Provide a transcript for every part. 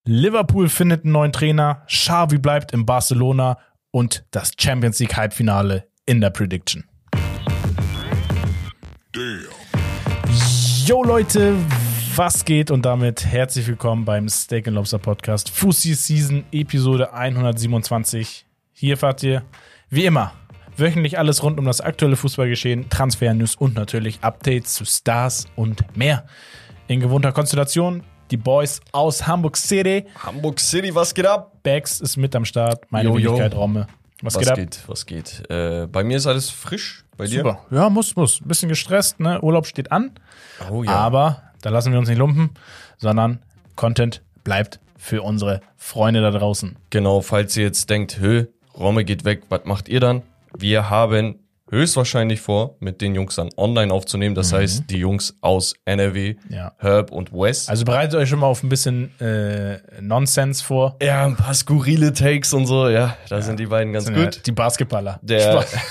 Liverpool findet einen neuen Trainer, Xavi bleibt in Barcelona und das Champions League Halbfinale in der Prediction. Yo Leute, was geht? Und damit herzlich willkommen beim Steak & Lobster Podcast Fussi Season Episode 127. Hier erfahrt ihr, wie immer, wöchentlich alles rund um das aktuelle Fußballgeschehen, Transfer-News und natürlich Updates zu Stars und mehr. In gewohnter Konstellation, die Boys aus Hamburg City. Hamburg City, was geht ab? Bax ist mit am Start, meine Wenigkeit Romme. Was geht ab? Was geht? Bei mir ist alles frisch, bei dir? Super, ja, muss. Ein bisschen gestresst, ne? Urlaub steht an, Oh ja. aber da lassen wir uns nicht lumpen, sondern Content bleibt für unsere Freunde da draußen. Genau, falls ihr jetzt denkt, Romme geht weg, was macht ihr dann? Wir haben höchstwahrscheinlich vor, mit den Jungs dann online aufzunehmen. Das heißt, die Jungs aus NRW, Ja. Herb und Wes. Also bereitet euch schon mal auf ein bisschen Nonsense vor. Ja, ein paar skurrile Takes und so, ja, da sind die beiden ganz Ja, gut. die Basketballer. Der, Spaß.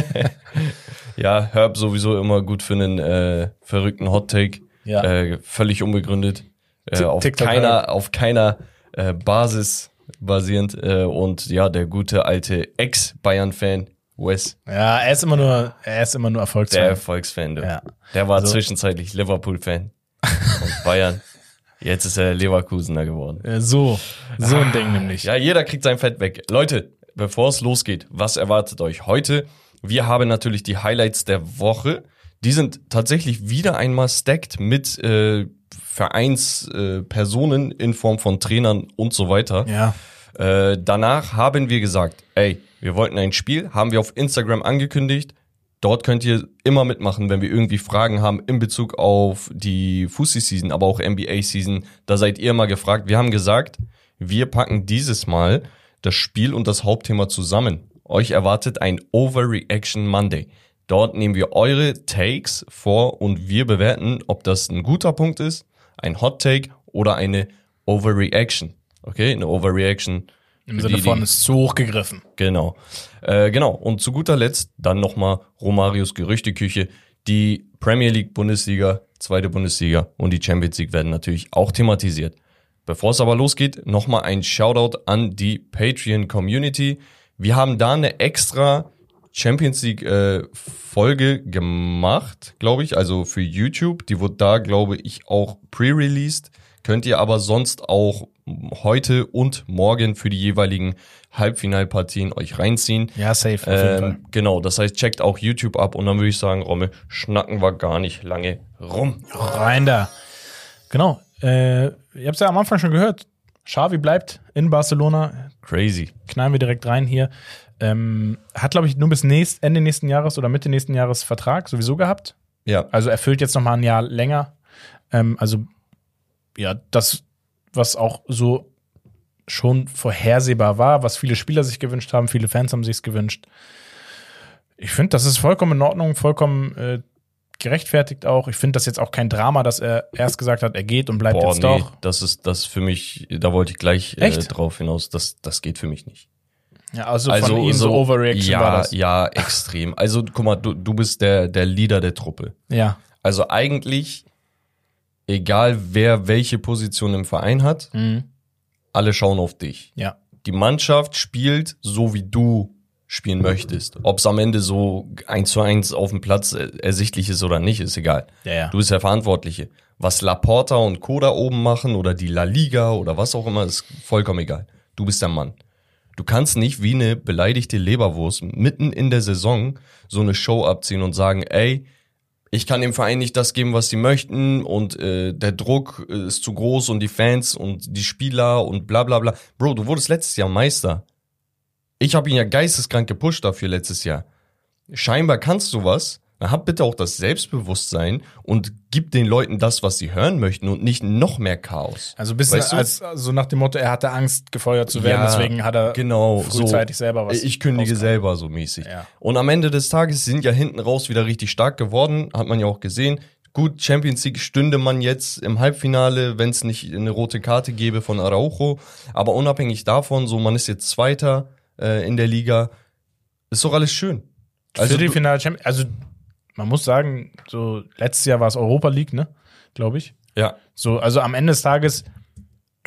ja, Herb sowieso immer gut für einen verrückten Hot-Take. Ja. Völlig unbegründet. Auf TikTok keiner Basis basierend. Und ja, der gute alte Ex-Bayern-Fan, Wes. Ja, er ist immer nur Erfolgsfan. Der Erfolgsfan, du. Ja. Der war Also- zwischenzeitlich Liverpool-Fan und Bayern. Jetzt ist er Leverkusener geworden. So ein Ding nämlich. Ja, jeder kriegt sein Fett weg. Leute, bevor es losgeht, was erwartet euch heute? Wir haben natürlich die Highlights der Woche. Die sind tatsächlich wieder einmal stacked mit Vereinspersonen in Form von Trainern und so weiter. Ja. Danach haben wir gesagt, wir wollten ein Spiel, haben wir auf Instagram angekündigt. Dort könnt ihr immer mitmachen, wenn wir irgendwie Fragen haben in Bezug auf die Fussi-Season, aber auch NBA-Season. Da seid ihr immer gefragt. Wir haben gesagt, wir packen dieses Mal das Spiel und das Hauptthema zusammen. Euch erwartet ein Overreaction Monday. Dort nehmen wir eure Takes vor und wir bewerten, ob das ein guter Punkt ist, ein Hot Take oder eine Overreaction. Okay, eine Overreaction. Im Sinne von, ist zu hoch gegriffen. Genau. Und zu guter Letzt dann nochmal Romarios Gerüchteküche. Die Premier League, Bundesliga, zweite Bundesliga und die Champions League werden natürlich auch thematisiert. Bevor es aber losgeht, nochmal ein Shoutout an die Patreon-Community. Wir haben da eine extra Champions League Folge gemacht, glaube ich, also für YouTube. Die wurde da, glaube ich, auch pre-released. Könnt ihr aber sonst auch heute und morgen für die jeweiligen Halbfinalpartien euch reinziehen. Ja, safe, auf jeden Fall. Genau, das heißt, checkt auch YouTube ab und dann würde ich sagen, Romme, schnacken wir gar nicht lange rum. Rein da. Genau. Ihr habt es ja am Anfang schon gehört. Xavi bleibt in Barcelona. Crazy. Knallen wir direkt rein hier. Hat, glaube ich, nur bis Ende nächsten Jahres oder Mitte nächsten Jahres Vertrag sowieso gehabt. Ja. Also erfüllt jetzt noch mal ein Jahr länger. Das, was auch so schon vorhersehbar war, was viele Spieler sich gewünscht haben, viele Fans haben sich's gewünscht. Ich finde, das ist vollkommen in Ordnung, vollkommen gerechtfertigt auch. Ich finde das jetzt auch kein Drama, dass er erst gesagt hat, er geht und bleibt jetzt doch. Das ist das für mich, da wollte ich gleich drauf hinaus, das geht für mich nicht. Ja, also von ihm so Overreaction war das. Ja, extrem. Also guck mal, du bist der Leader der Truppe. Ja. Also eigentlich, egal wer welche Position im Verein hat, alle schauen auf dich. Ja. Die Mannschaft spielt so, wie du spielen möchtest. Ob es am Ende so 1:1 auf dem Platz ersichtlich ist oder nicht, ist egal. Ja. Du bist der Verantwortliche. Was Laporta und Co. da oben machen oder die La Liga oder was auch immer, ist vollkommen egal. Du bist der Mann. Du kannst nicht wie eine beleidigte Leberwurst mitten in der Saison so eine Show abziehen und sagen, ich kann dem Verein nicht das geben, was sie möchten und der Druck ist zu groß und die Fans und die Spieler und bla bla bla. Bro, du wurdest letztes Jahr Meister. Ich habe ihn ja geisteskrank gepusht dafür letztes Jahr. Scheinbar kannst du was. Dann hab bitte auch das Selbstbewusstsein und gib den Leuten das, was sie hören möchten und nicht noch mehr Chaos. Also ein bisschen Weißt du? so nach dem Motto, er hatte Angst, gefeuert zu werden, Ja, deswegen hat er genau, frühzeitig selber was. Ich kündige rausgehauen. selber so mäßig. Ja. Und am Ende des Tages sind ja hinten raus wieder richtig stark geworden, hat man ja auch gesehen. Gut, Champions League stünde man jetzt im Halbfinale, wenn es nicht eine rote Karte gäbe von Araujo. Aber unabhängig davon, so man ist jetzt Zweiter in der Liga, ist doch alles schön. Viertelfinale Champions, also man muss sagen, so letztes Jahr war es Europa League, ne, glaube ich. Ja. So, also am Ende des Tages,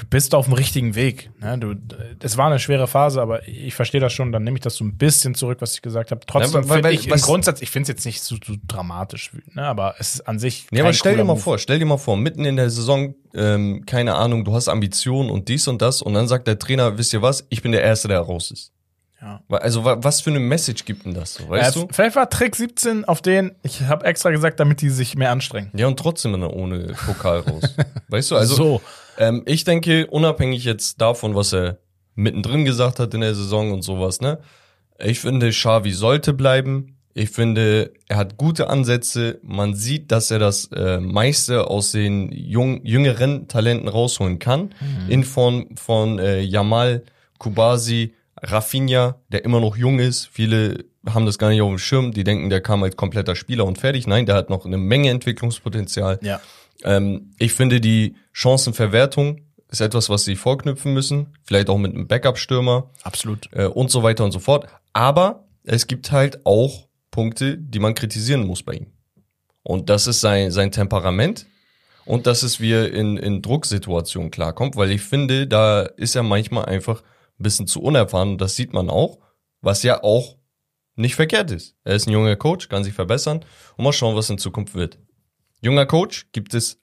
du bist auf dem richtigen Weg. Ne? Es war eine schwere Phase, aber ich verstehe das schon. Dann nehme ich das so ein bisschen zurück, was ich gesagt habe. Trotzdem finde ich im Grundsatz, ich finde es jetzt nicht so dramatisch, ne? Aber es ist an sich kein aber stell dir mal vor, mitten in der Saison, keine Ahnung, du hast Ambitionen und dies und das und dann sagt der Trainer, wisst ihr was, ich bin der Erste, der raus ist. Ja. Also was für eine Message gibt denn das so, weißt du? Vielleicht war Trick 17 auf den, ich habe extra gesagt, damit die sich mehr anstrengen. Ja, und trotzdem ohne Pokal raus. Weißt du, also so. Ich denke, unabhängig jetzt davon, was er mittendrin gesagt hat in der Saison und sowas, ne? Ich finde, Xavi sollte bleiben. Ich finde, er hat gute Ansätze. Man sieht, dass er das meiste aus den jüngeren Talenten rausholen kann. In Form von Yamal, Kubasi, Rafinha, der immer noch jung ist. Viele haben das gar nicht auf dem Schirm. Die denken, der kam als kompletter Spieler und fertig. Nein, der hat noch eine Menge Entwicklungspotenzial. Ja. Ich finde, die Chancenverwertung ist etwas, was sie vorknüpfen müssen. Vielleicht auch mit einem Backup-Stürmer. Absolut. Und so weiter und so fort. Aber es gibt halt auch Punkte, die man kritisieren muss bei ihm. Und das ist sein Temperament. Und dass es wie er in Drucksituationen klarkommt. Weil ich finde, da ist er manchmal einfach ein bisschen zu unerfahren. Und das sieht man auch. Was ja auch nicht verkehrt ist. Er ist ein junger Coach, kann sich verbessern. Und mal schauen, was in Zukunft wird. Junger Coach gibt es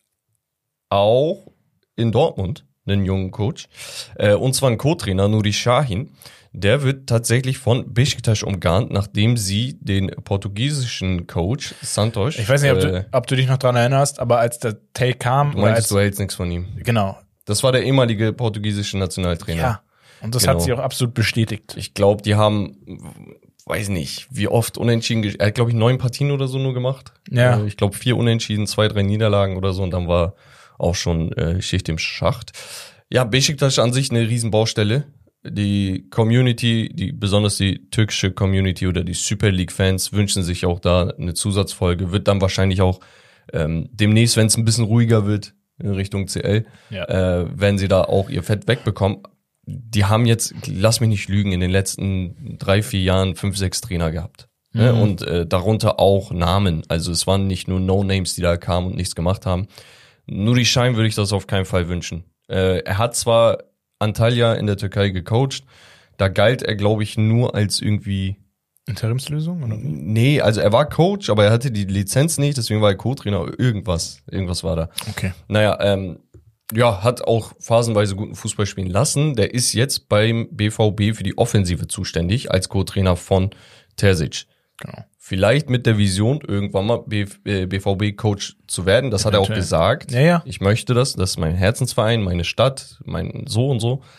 auch in Dortmund, einen jungen Coach. Und zwar ein Co-Trainer, Nuri Sahin. Der wird tatsächlich von Beşiktaş umgarnt, nachdem sie den portugiesischen Coach Santos... Ich weiß nicht, ob du dich noch dran erinnerst, aber als der Tay kam... Du meintest, du hältst nichts von ihm. Genau. Das war der ehemalige portugiesische Nationaltrainer. Ja, und das hat sie auch absolut bestätigt. Ich glaube, die haben... weiß nicht, wie oft unentschieden, er hat, glaube ich, 9 Partien oder so nur gemacht. Ja. Ich glaube, 4 Unentschieden, 2, 3 Niederlagen oder so und dann war auch schon Schicht im Schacht. Ja, Beşiktaş an sich eine Riesenbaustelle. Die Community, besonders die türkische Community oder die Super League-Fans wünschen sich auch da eine Zusatzfolge. Wird dann wahrscheinlich auch demnächst, wenn es ein bisschen ruhiger wird in Richtung CL, werden sie da auch ihr Fett wegbekommen. Die haben jetzt, lass mich nicht lügen, in den letzten 3-4 Jahren 5-6 Trainer gehabt. Ne? Und darunter auch Namen. Also es waren nicht nur No-Names, die da kamen und nichts gemacht haben. Nuri Sahin würde ich das auf keinen Fall wünschen. Er hat zwar Antalya in der Türkei gecoacht, da galt er, glaube ich, nur als irgendwie... Interimslösung? Oder? Nee, also er war Coach, aber er hatte die Lizenz nicht, deswegen war er Co-Trainer. Irgendwas war da. Okay. Naja, ja, hat auch phasenweise guten Fußball spielen lassen. Der ist jetzt beim BVB für die Offensive zuständig, als Co-Trainer von Terzic. Genau. Vielleicht mit der Vision, irgendwann mal BVB-Coach zu werden. Das hat er auch gesagt. Ja. Ich möchte das ist mein Herzensverein, meine Stadt, mein so und so.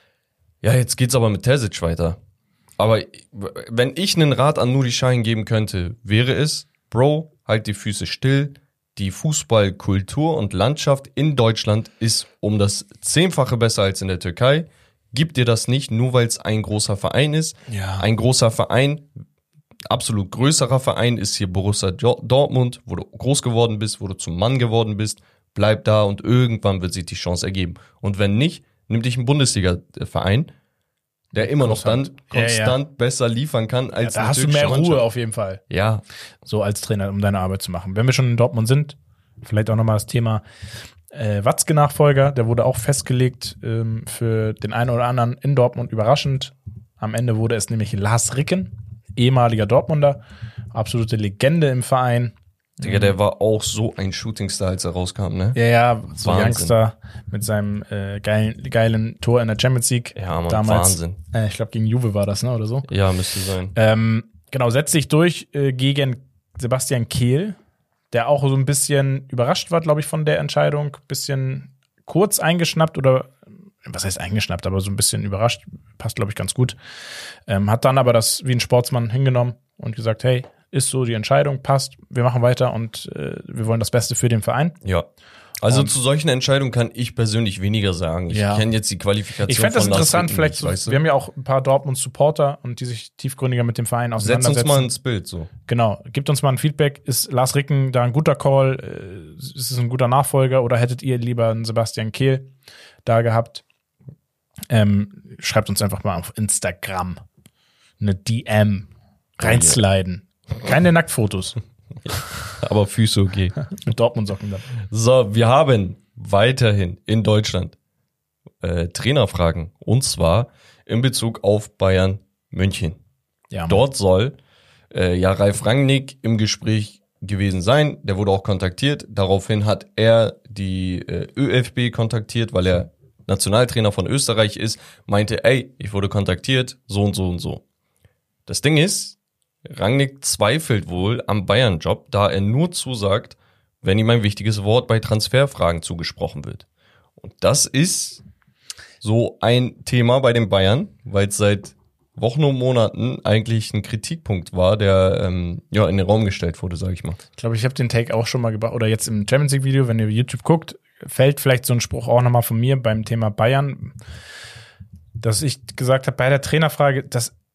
Ja, jetzt geht's aber mit Terzic weiter. Aber wenn ich einen Rat an Nuri Sahin geben könnte, wäre es, Bro, halt die Füße still. Die Fußballkultur und Landschaft in Deutschland ist um das 10-fache besser als in der Türkei. Gib dir das nicht, nur weil es ein großer Verein ist. Ja. Ein großer Verein, absolut größerer Verein ist hier Borussia Dortmund, wo du groß geworden bist, wo du zum Mann geworden bist. Bleib da und irgendwann wird sich die Chance ergeben. Und wenn nicht, nimm dich einen Bundesliga-Verein, der immer noch dann konstant besser liefern kann als da hast du mehr Ruhe auf jeden Fall. Ja. So als Trainer, um deine Arbeit zu machen. Wenn wir schon in Dortmund sind, vielleicht auch nochmal das Thema Watzke-Nachfolger, der wurde auch festgelegt für den einen oder anderen in Dortmund, überraschend. Am Ende wurde es nämlich Lars Ricken, ehemaliger Dortmunder, absolute Legende im Verein. Digga, der war auch so ein Shootingstar, als er rauskam, ne? Ja, so Youngster mit seinem geilen Tor in der Champions League. Ja, Mann, damals, Wahnsinn. Ich glaube, gegen Juve war das, ne, oder so. Ja, müsste sein. Genau, setzt sich durch gegen Sebastian Kehl, der auch so ein bisschen überrascht war, glaube ich, von der Entscheidung. Bisschen kurz eingeschnappt oder, was heißt eingeschnappt, aber so ein bisschen überrascht. Passt, glaube ich, ganz gut. Hat dann aber das wie ein Sportsmann hingenommen und gesagt, hey, ist so die Entscheidung, passt, wir machen weiter und wir wollen das Beste für den Verein. Ja. Also und zu solchen Entscheidungen kann ich persönlich weniger sagen. Ich kenne jetzt die Qualifikation. Ich fände das interessant, vielleicht so, wir haben ja auch ein paar Dortmund-Supporter und die sich tiefgründiger mit dem Verein auseinandersetzen. Setz uns mal ins Bild so. Genau, gibt uns mal ein Feedback. Ist Lars Ricken da ein guter Call? Ist es ein guter Nachfolger oder hättet ihr lieber einen Sebastian Kehl da gehabt? Schreibt uns einfach mal auf Instagram eine DM reinsliden. Keine Nacktfotos. Aber Füße okay. Mit Dortmund-Socken dann. So, wir haben weiterhin in Deutschland Trainerfragen. Und zwar in Bezug auf Bayern München. Ja, Dort soll Ralf Rangnick im Gespräch gewesen sein. Der wurde auch kontaktiert. Daraufhin hat er die ÖFB kontaktiert, weil er Nationaltrainer von Österreich ist. Meinte, ey, ich wurde kontaktiert, so und so und so. Das Ding ist, Rangnick zweifelt wohl am Bayern-Job, da er nur zusagt, wenn ihm ein wichtiges Wort bei Transferfragen zugesprochen wird. Und das ist so ein Thema bei den Bayern, weil es seit Wochen und Monaten eigentlich ein Kritikpunkt war, der in den Raum gestellt wurde, sage ich mal. Ich glaube, ich habe den Take auch schon mal gebracht, oder jetzt im Champions League Video, wenn ihr YouTube guckt, fällt vielleicht so ein Spruch auch nochmal von mir beim Thema Bayern, dass ich gesagt habe, bei der Trainerfrage,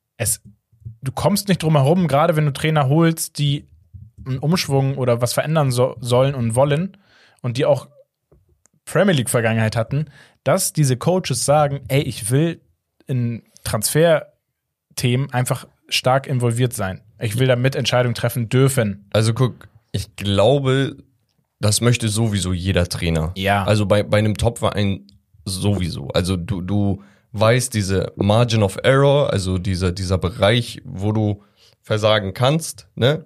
du kommst nicht drum herum, gerade wenn du Trainer holst, die einen Umschwung oder was verändern sollen und wollen und die auch Premier League Vergangenheit hatten, dass diese Coaches sagen, ey, ich will in Transferthemen einfach stark involviert sein. Ich will da Mitentscheidungen treffen dürfen. Also guck, ich glaube, das möchte sowieso jeder Trainer. Ja. Also bei einem Top-Verein sowieso. Also du weißt, diese Margin of Error, also dieser Bereich, wo du versagen kannst, ne,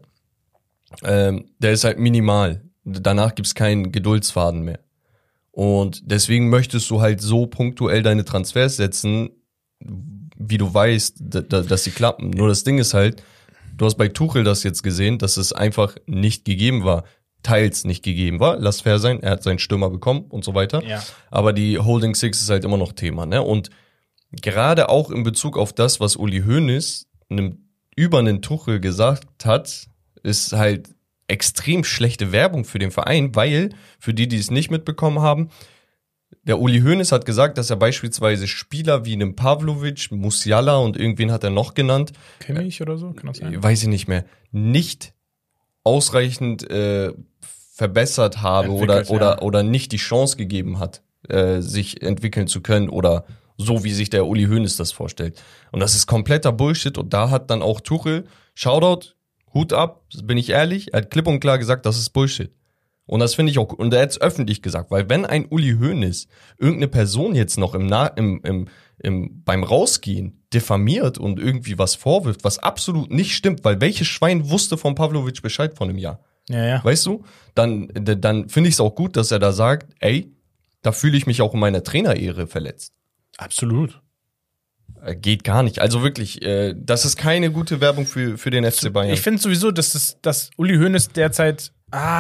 der ist halt minimal. Danach gibt's keinen Geduldsfaden mehr. Und deswegen möchtest du halt so punktuell deine Transfers setzen, wie du weißt, dass sie klappen. Nur das Ding ist halt, du hast bei Tuchel das jetzt gesehen, dass es einfach nicht gegeben war. Teils nicht gegeben war, lass fair sein, er hat seinen Stürmer bekommen und so weiter. Ja. Aber die Holding Six ist halt immer noch Thema, ne? Und gerade auch in Bezug auf das, was Uli Hoeneß über einen Tuchel gesagt hat, ist halt extrem schlechte Werbung für den Verein, weil, für die es nicht mitbekommen haben, der Uli Hoeneß hat gesagt, dass er beispielsweise Spieler wie einen Pavlovic, Musiala und irgendwen hat er noch genannt. Kimmich oder so, kann das sein? Weiß ich nicht mehr. Nicht ausreichend verbessert habe oder nicht die Chance gegeben hat, sich entwickeln zu können oder so, wie sich der Uli Hoeneß das vorstellt. Und das ist kompletter Bullshit. Und da hat dann auch Tuchel, Shoutout, Hut ab, bin ich ehrlich, er hat klipp und klar gesagt, das ist Bullshit. Und das finde ich auch, und er hat es öffentlich gesagt, weil wenn ein Uli Hoeneß irgendeine Person jetzt noch beim Rausgehen diffamiert und irgendwie was vorwirft, was absolut nicht stimmt, weil welches Schwein wusste von Pavlovic Bescheid von einem Jahr? Ja. Weißt du? Dann finde ich es auch gut, dass er da sagt, ey, da fühle ich mich auch in meiner Trainerehre verletzt. Absolut. Geht gar nicht. Also wirklich, das ist keine gute Werbung für den FC Bayern. Ich finde sowieso, dass Uli Hoeneß derzeit,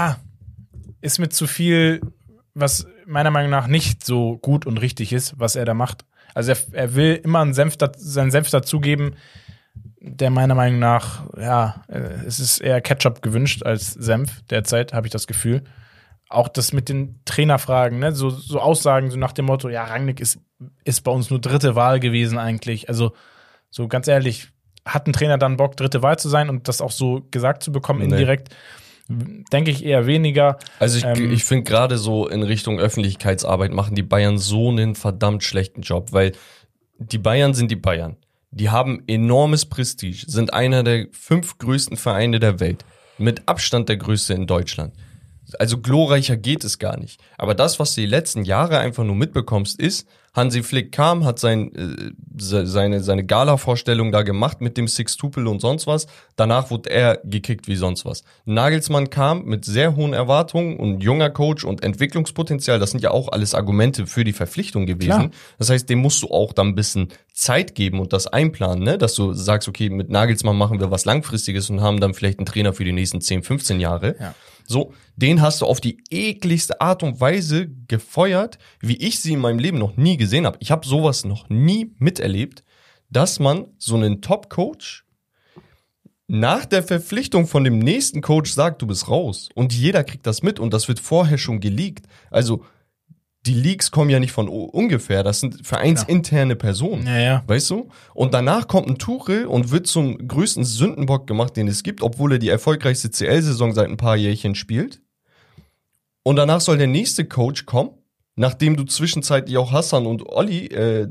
ist mit zu viel, was meiner Meinung nach nicht so gut und richtig ist, was er da macht. Also er will immer seinen Senf dazugeben, der meiner Meinung nach, es ist eher Ketchup gewünscht als Senf derzeit, habe ich das Gefühl. Auch das mit den Trainerfragen, ne, so Aussagen so nach dem Motto, ja, Rangnick ist bei uns nur dritte Wahl gewesen eigentlich. Also so ganz ehrlich, hat ein Trainer dann Bock, dritte Wahl zu sein und das auch so gesagt zu bekommen indirekt? Denke ich eher weniger. Also ich finde gerade so in Richtung Öffentlichkeitsarbeit machen die Bayern so einen verdammt schlechten Job, weil die Bayern sind die Bayern. Die haben enormes Prestige, sind einer der 5 größten Vereine der Welt. Mit Abstand der größte in Deutschland. Also glorreicher geht es gar nicht. Aber das, was du die letzten Jahre einfach nur mitbekommst, ist, Hansi Flick kam, hat seine Gala-Vorstellung da gemacht mit dem Sixtuple und sonst was. Danach wurde er gekickt wie sonst was. Nagelsmann kam mit sehr hohen Erwartungen und junger Coach und Entwicklungspotenzial. Das sind ja auch alles Argumente für die Verpflichtung gewesen. Klar. Das heißt, dem musst du auch dann ein bisschen Zeit geben und das einplanen, ne? Dass du sagst, okay, mit Nagelsmann machen wir was Langfristiges und haben dann vielleicht einen Trainer für die nächsten 10, 15 Jahre. Ja. So, den hast du auf die ekligste Art und Weise gefeuert, wie ich sie in meinem Leben noch nie gesehen habe. Ich habe sowas noch nie miterlebt, dass man so einen Top-Coach nach der Verpflichtung von dem nächsten Coach sagt, du bist raus. Und jeder kriegt das mit und das wird vorher schon geleakt. Also die Leaks kommen ja nicht von ungefähr, das sind vereinsinterne Personen, weißt du? Und danach kommt ein Tuchel und wird zum größten Sündenbock gemacht, den es gibt, obwohl er die erfolgreichste CL-Saison seit ein paar Jährchen spielt. Und danach soll der nächste Coach kommen, nachdem du zwischenzeitlich auch Hassan und Olli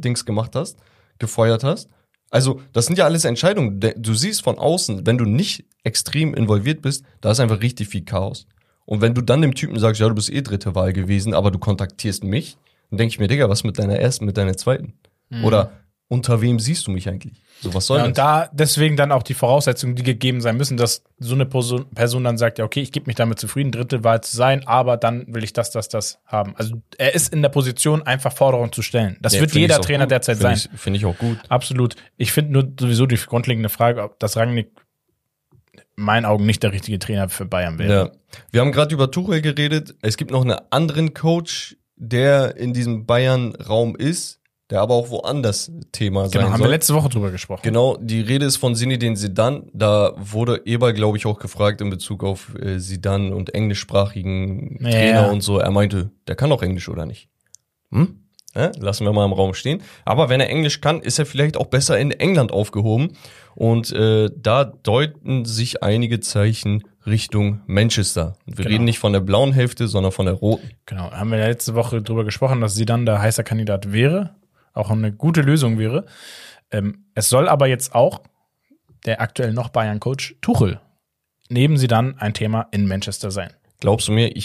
gefeuert hast. Also das sind ja alles Entscheidungen. Du siehst von außen, wenn du nicht extrem involviert bist, da ist einfach richtig viel Chaos. Und wenn du dann dem Typen sagst, ja, du bist dritte Wahl gewesen, aber du kontaktierst mich, Dann denke ich mir, Digga, was mit deiner ersten, mit deiner zweiten? Oder unter wem siehst du mich eigentlich? So, was soll das? Und da deswegen dann auch die Voraussetzungen, die gegeben sein müssen, dass so eine Person dann sagt, ja, okay, ich gebe mich damit zufrieden, dritte Wahl zu sein, aber dann will ich das haben. Also er ist in der Position, einfach Forderungen zu stellen. Das wird jeder Trainer derzeit sein. Finde ich auch gut. Absolut. Ich finde nur sowieso die grundlegende Frage, ob das Rangnick in meinen Augen nicht der richtige Trainer für Bayern wäre. Ja. Wir haben gerade über Tuchel geredet. Es gibt noch einen anderen Coach, der in diesem Bayern-Raum ist, der aber auch woanders Thema sein soll. Genau, haben wir letzte Woche drüber gesprochen. Genau, die Rede ist von Zinedine Zidane. Da wurde Eber, glaube ich, auch gefragt in Bezug auf Zidane und englischsprachigen Trainer und so. Er meinte, der kann auch Englisch oder nicht? Lassen wir mal im Raum stehen. Aber wenn er Englisch kann, ist er vielleicht auch besser in England aufgehoben. Und da deuten sich einige Zeichen Richtung Manchester. Und wir reden nicht von der blauen Hälfte, sondern von der roten. Genau, haben wir ja letzte Woche drüber gesprochen, dass Zidane der heißer Kandidat wäre. Auch eine gute Lösung wäre. Es soll aber jetzt auch der aktuell noch Bayern-Coach Tuchel neben Zidane ein Thema in Manchester sein. Glaubst du mir,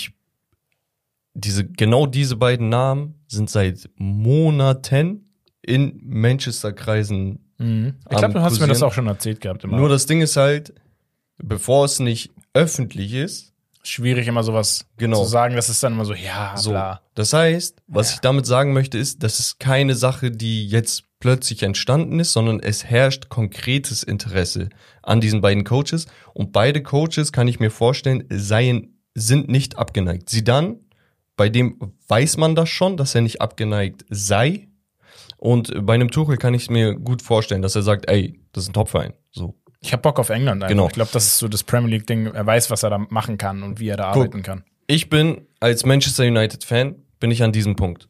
genau diese beiden Namen sind seit Monaten in Manchester-Kreisen. Ich glaube, du hast mir das auch schon erzählt gehabt. Immer. Nur das Ding ist halt, bevor es nicht öffentlich ist, schwierig immer sowas zu sagen, das ist dann immer so, ja, bla. Das heißt, was ich damit sagen möchte, ist, das ist keine Sache, die jetzt plötzlich entstanden ist, sondern es herrscht konkretes Interesse an diesen beiden Coaches. Und beide Coaches, kann ich mir vorstellen, sind nicht abgeneigt. Zidane, bei dem weiß man das schon, dass er nicht abgeneigt sei. Und bei einem Tuchel kann ich es mir gut vorstellen, dass er sagt, ey, das ist ein Topverein. So. Ich hab Bock auf England einfach. Genau. Ich glaube, das ist so das Premier League-Ding. Er weiß, was er da machen kann und wie er da arbeiten kann. Ich bin als Manchester United-Fan, bin ich an diesem Punkt.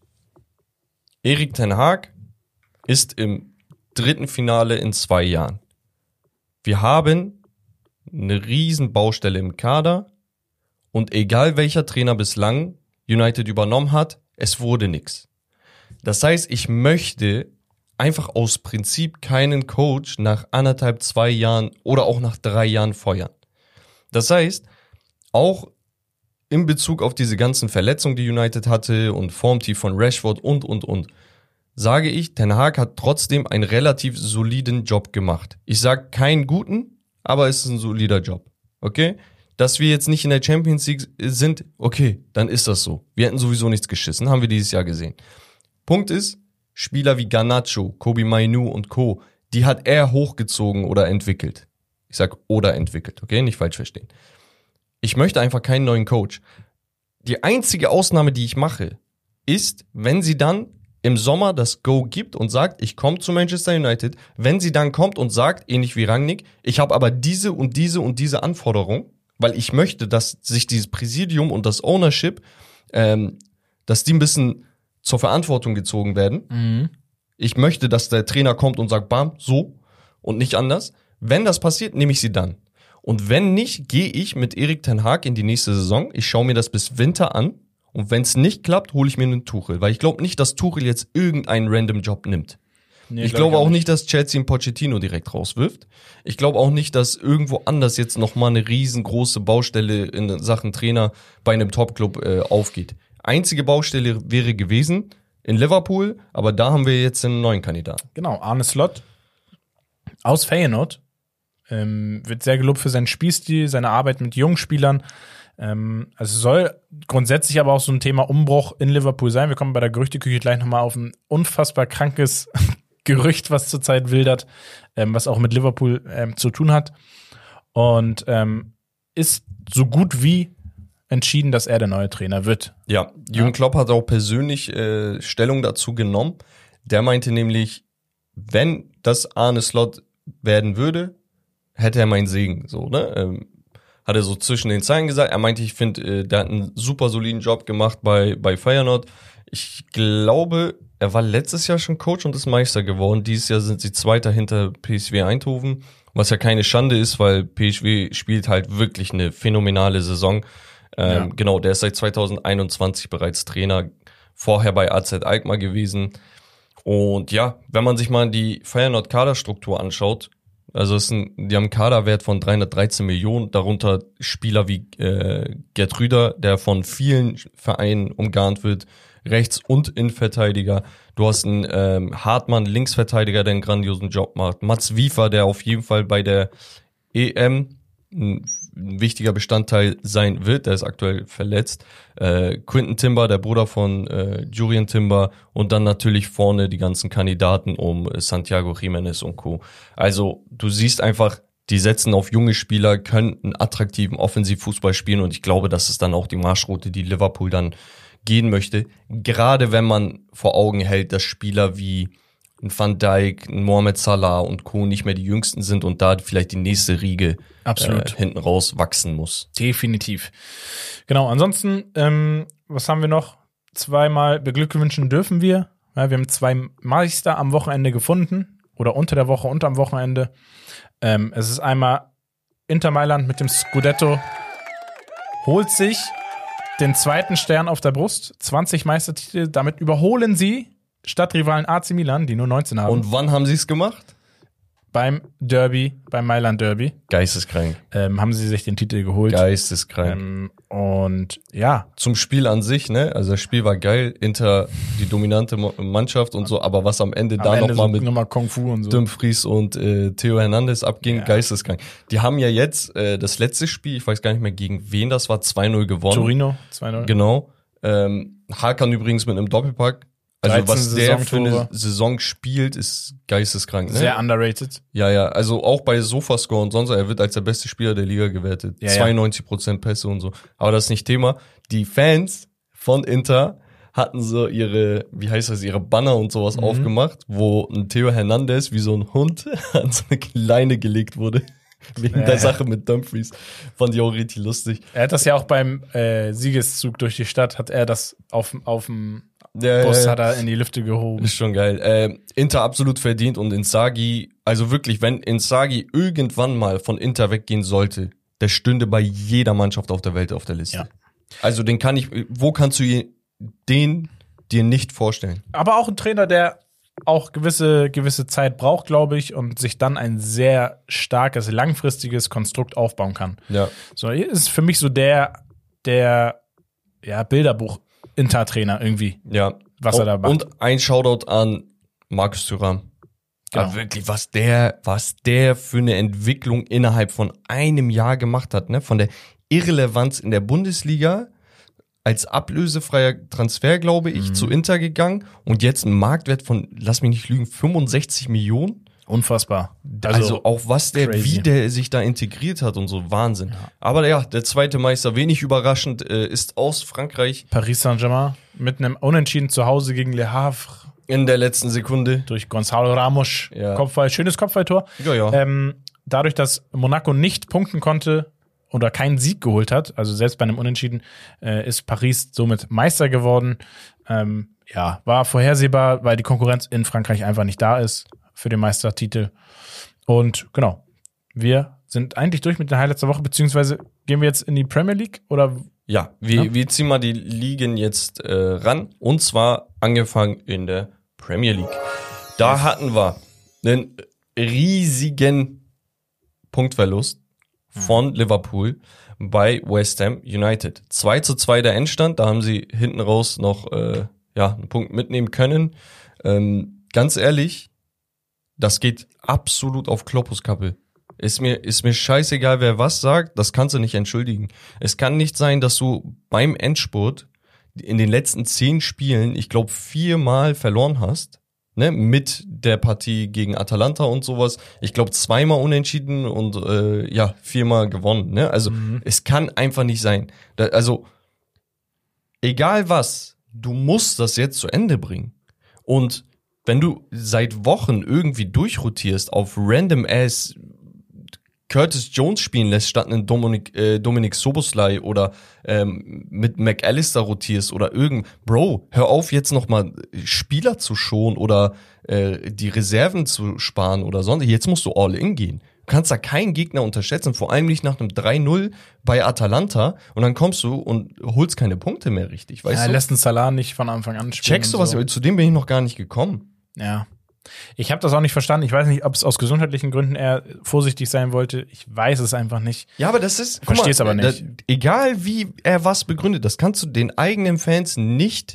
Erik ten Hag ist im dritten Finale in 2 Jahren. Wir haben eine riesen Baustelle im Kader und egal welcher Trainer bislang United übernommen hat, es wurde nix. Das heißt, ich möchte einfach aus Prinzip keinen Coach nach 1,5, 2 Jahren oder auch nach 3 Jahren feuern. Das heißt, auch in Bezug auf diese ganzen Verletzungen, die United hatte und Formtief von Rashford und, sage ich, Ten Hag hat trotzdem einen relativ soliden Job gemacht. Ich sage keinen guten, aber es ist ein solider Job. Okay? Dass wir jetzt nicht in der Champions League sind, okay, dann ist das so. Wir hätten sowieso nichts geschissen, haben wir dieses Jahr gesehen. Punkt ist, Spieler wie Garnacho, Kobe Mainu und Co., die hat er hochgezogen oder entwickelt. Ich sag oder entwickelt, okay? Nicht falsch verstehen. Ich möchte einfach keinen neuen Coach. Die einzige Ausnahme, die ich mache, ist, wenn sie dann im Sommer das Go gibt und sagt, ich komme zu Manchester United, wenn sie dann kommt und sagt, ähnlich wie Rangnick, ich habe aber diese und diese und diese Anforderung, weil ich möchte, dass sich dieses Präsidium und das Ownership, dass die ein bisschen zur Verantwortung gezogen werden. Ich möchte, dass der Trainer kommt und sagt, bam, so und nicht anders. Wenn das passiert, nehme ich sie dann. Und wenn nicht, gehe ich mit Erik ten Hag in die nächste Saison. Ich schaue mir das bis Winter an. Und wenn es nicht klappt, hole ich mir einen Tuchel. Weil ich glaube nicht, dass Tuchel jetzt irgendeinen random Job nimmt. Nee, ich glaube auch nicht, dass Chelsea einen Pochettino direkt rauswirft. Ich glaube auch nicht, dass irgendwo anders jetzt nochmal eine riesengroße Baustelle in Sachen Trainer bei einem Topclub aufgeht. Einzige Baustelle wäre gewesen in Liverpool, aber da haben wir jetzt einen neuen Kandidaten. Genau, Arne Slot aus Feyenoord. Wird sehr gelobt für seinen Spielstil, seine Arbeit mit jungen Spielern. Also soll grundsätzlich aber auch so ein Thema Umbruch in Liverpool sein. Wir kommen bei der Gerüchteküche gleich nochmal auf ein unfassbar krankes Gerücht, was zurzeit wildert, was auch mit Liverpool zu tun hat. Und ist so gut wie entschieden, dass er der neue Trainer wird. Ja, Jürgen Klopp hat auch persönlich Stellung dazu genommen. Der meinte nämlich, wenn das Arne Slot werden würde, hätte er meinen Segen. So, ne? Hat er so zwischen den Zeilen gesagt. Er meinte, ich finde, der hat einen super soliden Job gemacht bei Feyenoord. Ich glaube, er war letztes Jahr schon Coach und ist Meister geworden. Dieses Jahr sind sie Zweiter hinter PSV Eindhoven, was ja keine Schande ist, weil PSV spielt halt wirklich eine phänomenale Saison. Genau, der ist seit 2021 bereits Trainer, vorher bei AZ Alkmaar gewesen. Und ja, wenn man sich mal die Feyenoord-Kaderstruktur anschaut, also die haben einen Kaderwert von 313 Millionen, darunter Spieler wie Gerd Rüder, der von vielen Vereinen umgarnt wird, Rechts- und Innenverteidiger. Du hast einen Hartmann, Linksverteidiger, der einen grandiosen Job macht. Mats Wiefer, der auf jeden Fall bei der EM ein wichtiger Bestandteil sein wird. Der ist aktuell verletzt. Quinton Timber, der Bruder von Jurrien Timber. Und dann natürlich vorne die ganzen Kandidaten um Santiago Jiménez und Co. Also du siehst einfach, die setzen auf junge Spieler, können einen attraktiven Offensivfußball spielen. Und ich glaube, das ist dann auch die Marschroute, die Liverpool dann gehen möchte. Gerade wenn man vor Augen hält, dass Spieler wie ein Van Dijk, ein Mohamed Salah und Co. nicht mehr die Jüngsten sind und da vielleicht die nächste Riege hinten raus wachsen muss. Definitiv. Genau, ansonsten, was haben wir noch? 2-mal beglückwünschen dürfen wir. Ja, wir haben 2 Meister am Wochenende gefunden oder unter der Woche und am Wochenende. Es ist einmal Inter Mailand mit dem Scudetto, holt sich den 2. Stern auf der Brust, 20 Meistertitel, damit überholen sie Stadtrivalen AC Milan, die nur 19 haben. Und wann haben sie es gemacht? Beim Derby, beim Mailand Derby. Geisteskrank. Haben sie sich den Titel geholt. Geisteskrank. Und ja. Zum Spiel an sich, ne? Also das Spiel war geil, Inter die dominante Mannschaft und so, aber was am Ende nochmal mit nochmal Kung Fu und so. Dumfries und Theo Hernandez abging, geisteskrank. Die haben ja jetzt das letzte Spiel, ich weiß gar nicht mehr gegen wen das war, 2-0 gewonnen. Torino, 2-0. Genau. Hakan übrigens mit einem Doppelpack. Also was der für eine Saison spielt, ist geisteskrank. Ne? Sehr underrated. Ja, also auch bei Sofascore und sonst, er wird als der beste Spieler der Liga gewertet. Ja, 92% Pässe und so. Aber das ist nicht Thema. Die Fans von Inter hatten so ihre Banner und sowas aufgemacht, wo ein Theo Hernandez wie so ein Hund an so eine Leine gelegt wurde. Wegen der Sache mit Dumfries. Fand ich auch richtig lustig. Er hat das ja auch beim Siegeszug durch die Stadt, hat er das auf dem Bus hat er in die Lüfte gehoben. Ist schon geil. Inter absolut verdient und Inzaghi, also wirklich, wenn Inzaghi irgendwann mal von Inter weggehen sollte, der stünde bei jeder Mannschaft auf der Welt auf der Liste. Ja. Also wo kannst du den dir nicht vorstellen? Aber auch ein Trainer, der auch gewisse Zeit braucht, glaube ich, und sich dann ein sehr starkes, langfristiges Konstrukt aufbauen kann. Ja. So, hier ist für mich so der Bilderbuch-Inter-Trainer irgendwie. Ja. Was er da macht. Und ein Shoutout an Marcus Thuram. Genau. Ja, wirklich, was der für eine Entwicklung innerhalb von einem Jahr gemacht hat, ne? Von der Irrelevanz in der Bundesliga als ablösefreier Transfer, glaube ich, zu Inter gegangen und jetzt ein Marktwert von, lass mich nicht lügen, 65 Millionen. Unfassbar. Also auch wie der sich da integriert hat und so, Wahnsinn. Ja. Aber ja, der zweite Meister, wenig überraschend, ist aus Frankreich. Paris Saint-Germain mit einem Unentschieden zu Hause gegen Le Havre. In der letzten Sekunde. Durch Gonzalo Ramos. Ja. Kopfball, schönes Kopfballtor. Ja. Dadurch, dass Monaco nicht punkten konnte, oder keinen Sieg geholt hat, also selbst bei einem Unentschieden, ist Paris somit Meister geworden. War vorhersehbar, weil die Konkurrenz in Frankreich einfach nicht da ist für den Meistertitel. Und genau, wir sind eigentlich durch mit den Highlights der Woche, beziehungsweise gehen wir jetzt in die Premier League, oder? Ja, wir ziehen mal die Ligen jetzt ran, und zwar angefangen in der Premier League. Da hatten wir einen riesigen Punktverlust von Liverpool bei West Ham United. 2-2 der Endstand, da haben sie hinten raus noch einen Punkt mitnehmen können. Ganz ehrlich, das geht absolut auf Kloppos Kappe. Ist mir scheißegal, wer was sagt, das kannst du nicht entschuldigen. Es kann nicht sein, dass du beim Endspurt in den letzten 10 Spielen, ich glaube 4-mal verloren hast. Ne, mit der Partie gegen Atalanta und sowas. Ich glaube 2-mal unentschieden und 4-mal gewonnen. Ne? Also es kann einfach nicht sein. Also egal was, du musst das jetzt zu Ende bringen. Und wenn du seit Wochen irgendwie durchrotierst auf random ass Curtis Jones spielen lässt, statt einen Dominik Szoboszlai oder mit McAllister rotierst oder Bro, hör auf jetzt nochmal Spieler zu schonen oder die Reserven zu sparen oder sonst. Jetzt musst du all in gehen. Du kannst da keinen Gegner unterschätzen, vor allem nicht nach einem 3-0 bei Atalanta, und dann kommst du und holst keine Punkte mehr richtig, weißt du? Er lässt einen Salah nicht von Anfang an spielen. Checkst du was? So. Zu dem bin ich noch gar nicht gekommen. Ja. Ich habe das auch nicht verstanden. Ich weiß nicht, ob es aus gesundheitlichen Gründen eher vorsichtig sein wollte. Ich weiß es einfach nicht. Ja, aber das ist... Versteh's aber nicht. Egal wie er was begründet, das kannst du den eigenen Fans nicht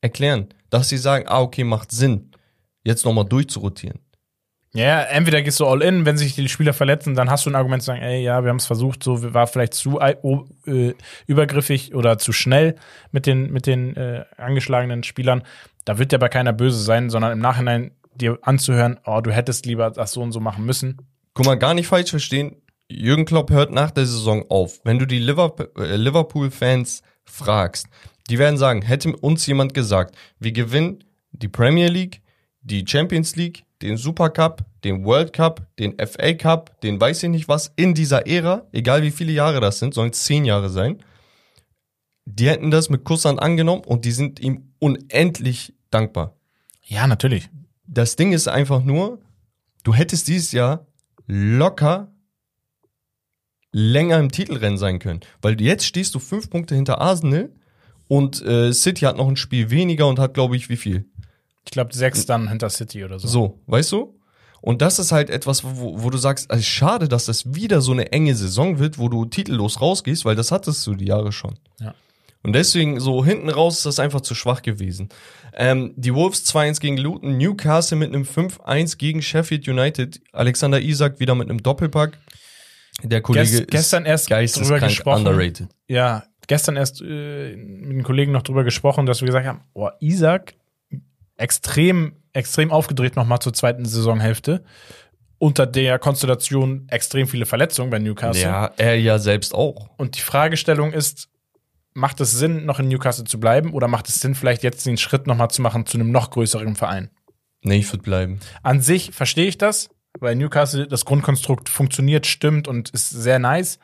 erklären, dass sie sagen, okay, macht Sinn, jetzt nochmal durchzurotieren. Ja, entweder gehst du all in, wenn sich die Spieler verletzen, dann hast du ein Argument zu sagen, ey, ja, wir haben es versucht, so war vielleicht zu übergriffig oder zu schnell mit den angeschlagenen Spielern. Da wird ja bei keiner böse sein, sondern im Nachhinein dir anzuhören, oh, du hättest lieber das so und so machen müssen. Guck mal, gar nicht falsch verstehen, Jürgen Klopp hört nach der Saison auf. Wenn du die Liverpool-Fans fragst, die werden sagen, hätte uns jemand gesagt, wir gewinnen die Premier League, die Champions League, den Supercup, den World Cup, den FA Cup, den weiß ich nicht was, in dieser Ära, egal wie viele Jahre das sind, sollen 10 Jahre sein, die hätten das mit Kusshand angenommen und die sind ihm unendlich dankbar. Ja, natürlich. Das Ding ist einfach nur, du hättest dieses Jahr locker länger im Titelrennen sein können, weil jetzt stehst du 5 Punkte hinter Arsenal und City hat noch ein Spiel weniger und hat, glaube ich, wie viel? Ich glaube 6 dann hinter City oder so. So, weißt du? Und das ist halt etwas, wo du sagst, es ist schade, dass das wieder so eine enge Saison wird, wo du titellos rausgehst, weil das hattest du die Jahre schon. Ja. Und deswegen, so hinten raus ist das einfach zu schwach gewesen. Die Wolves 2-1 gegen Luton, Newcastle mit einem 5-1 gegen Sheffield United, Alexander Isak wieder mit einem Doppelpack. Der Kollege gestern erst drüber gesprochen. Underrated. Ja, gestern erst mit den Kollegen noch drüber gesprochen, dass wir gesagt haben, oh, Isak extrem aufgedreht nochmal zur zweiten Saisonhälfte. Unter der Konstellation extrem viele Verletzungen bei Newcastle. Ja, er ja selbst auch. Und die Fragestellung ist, macht es Sinn, noch in Newcastle zu bleiben oder macht es Sinn, vielleicht jetzt den Schritt nochmal zu machen zu einem noch größeren Verein? Nee, ich würde bleiben. An sich verstehe ich das, weil Newcastle das Grundkonstrukt funktioniert, stimmt und ist sehr nice.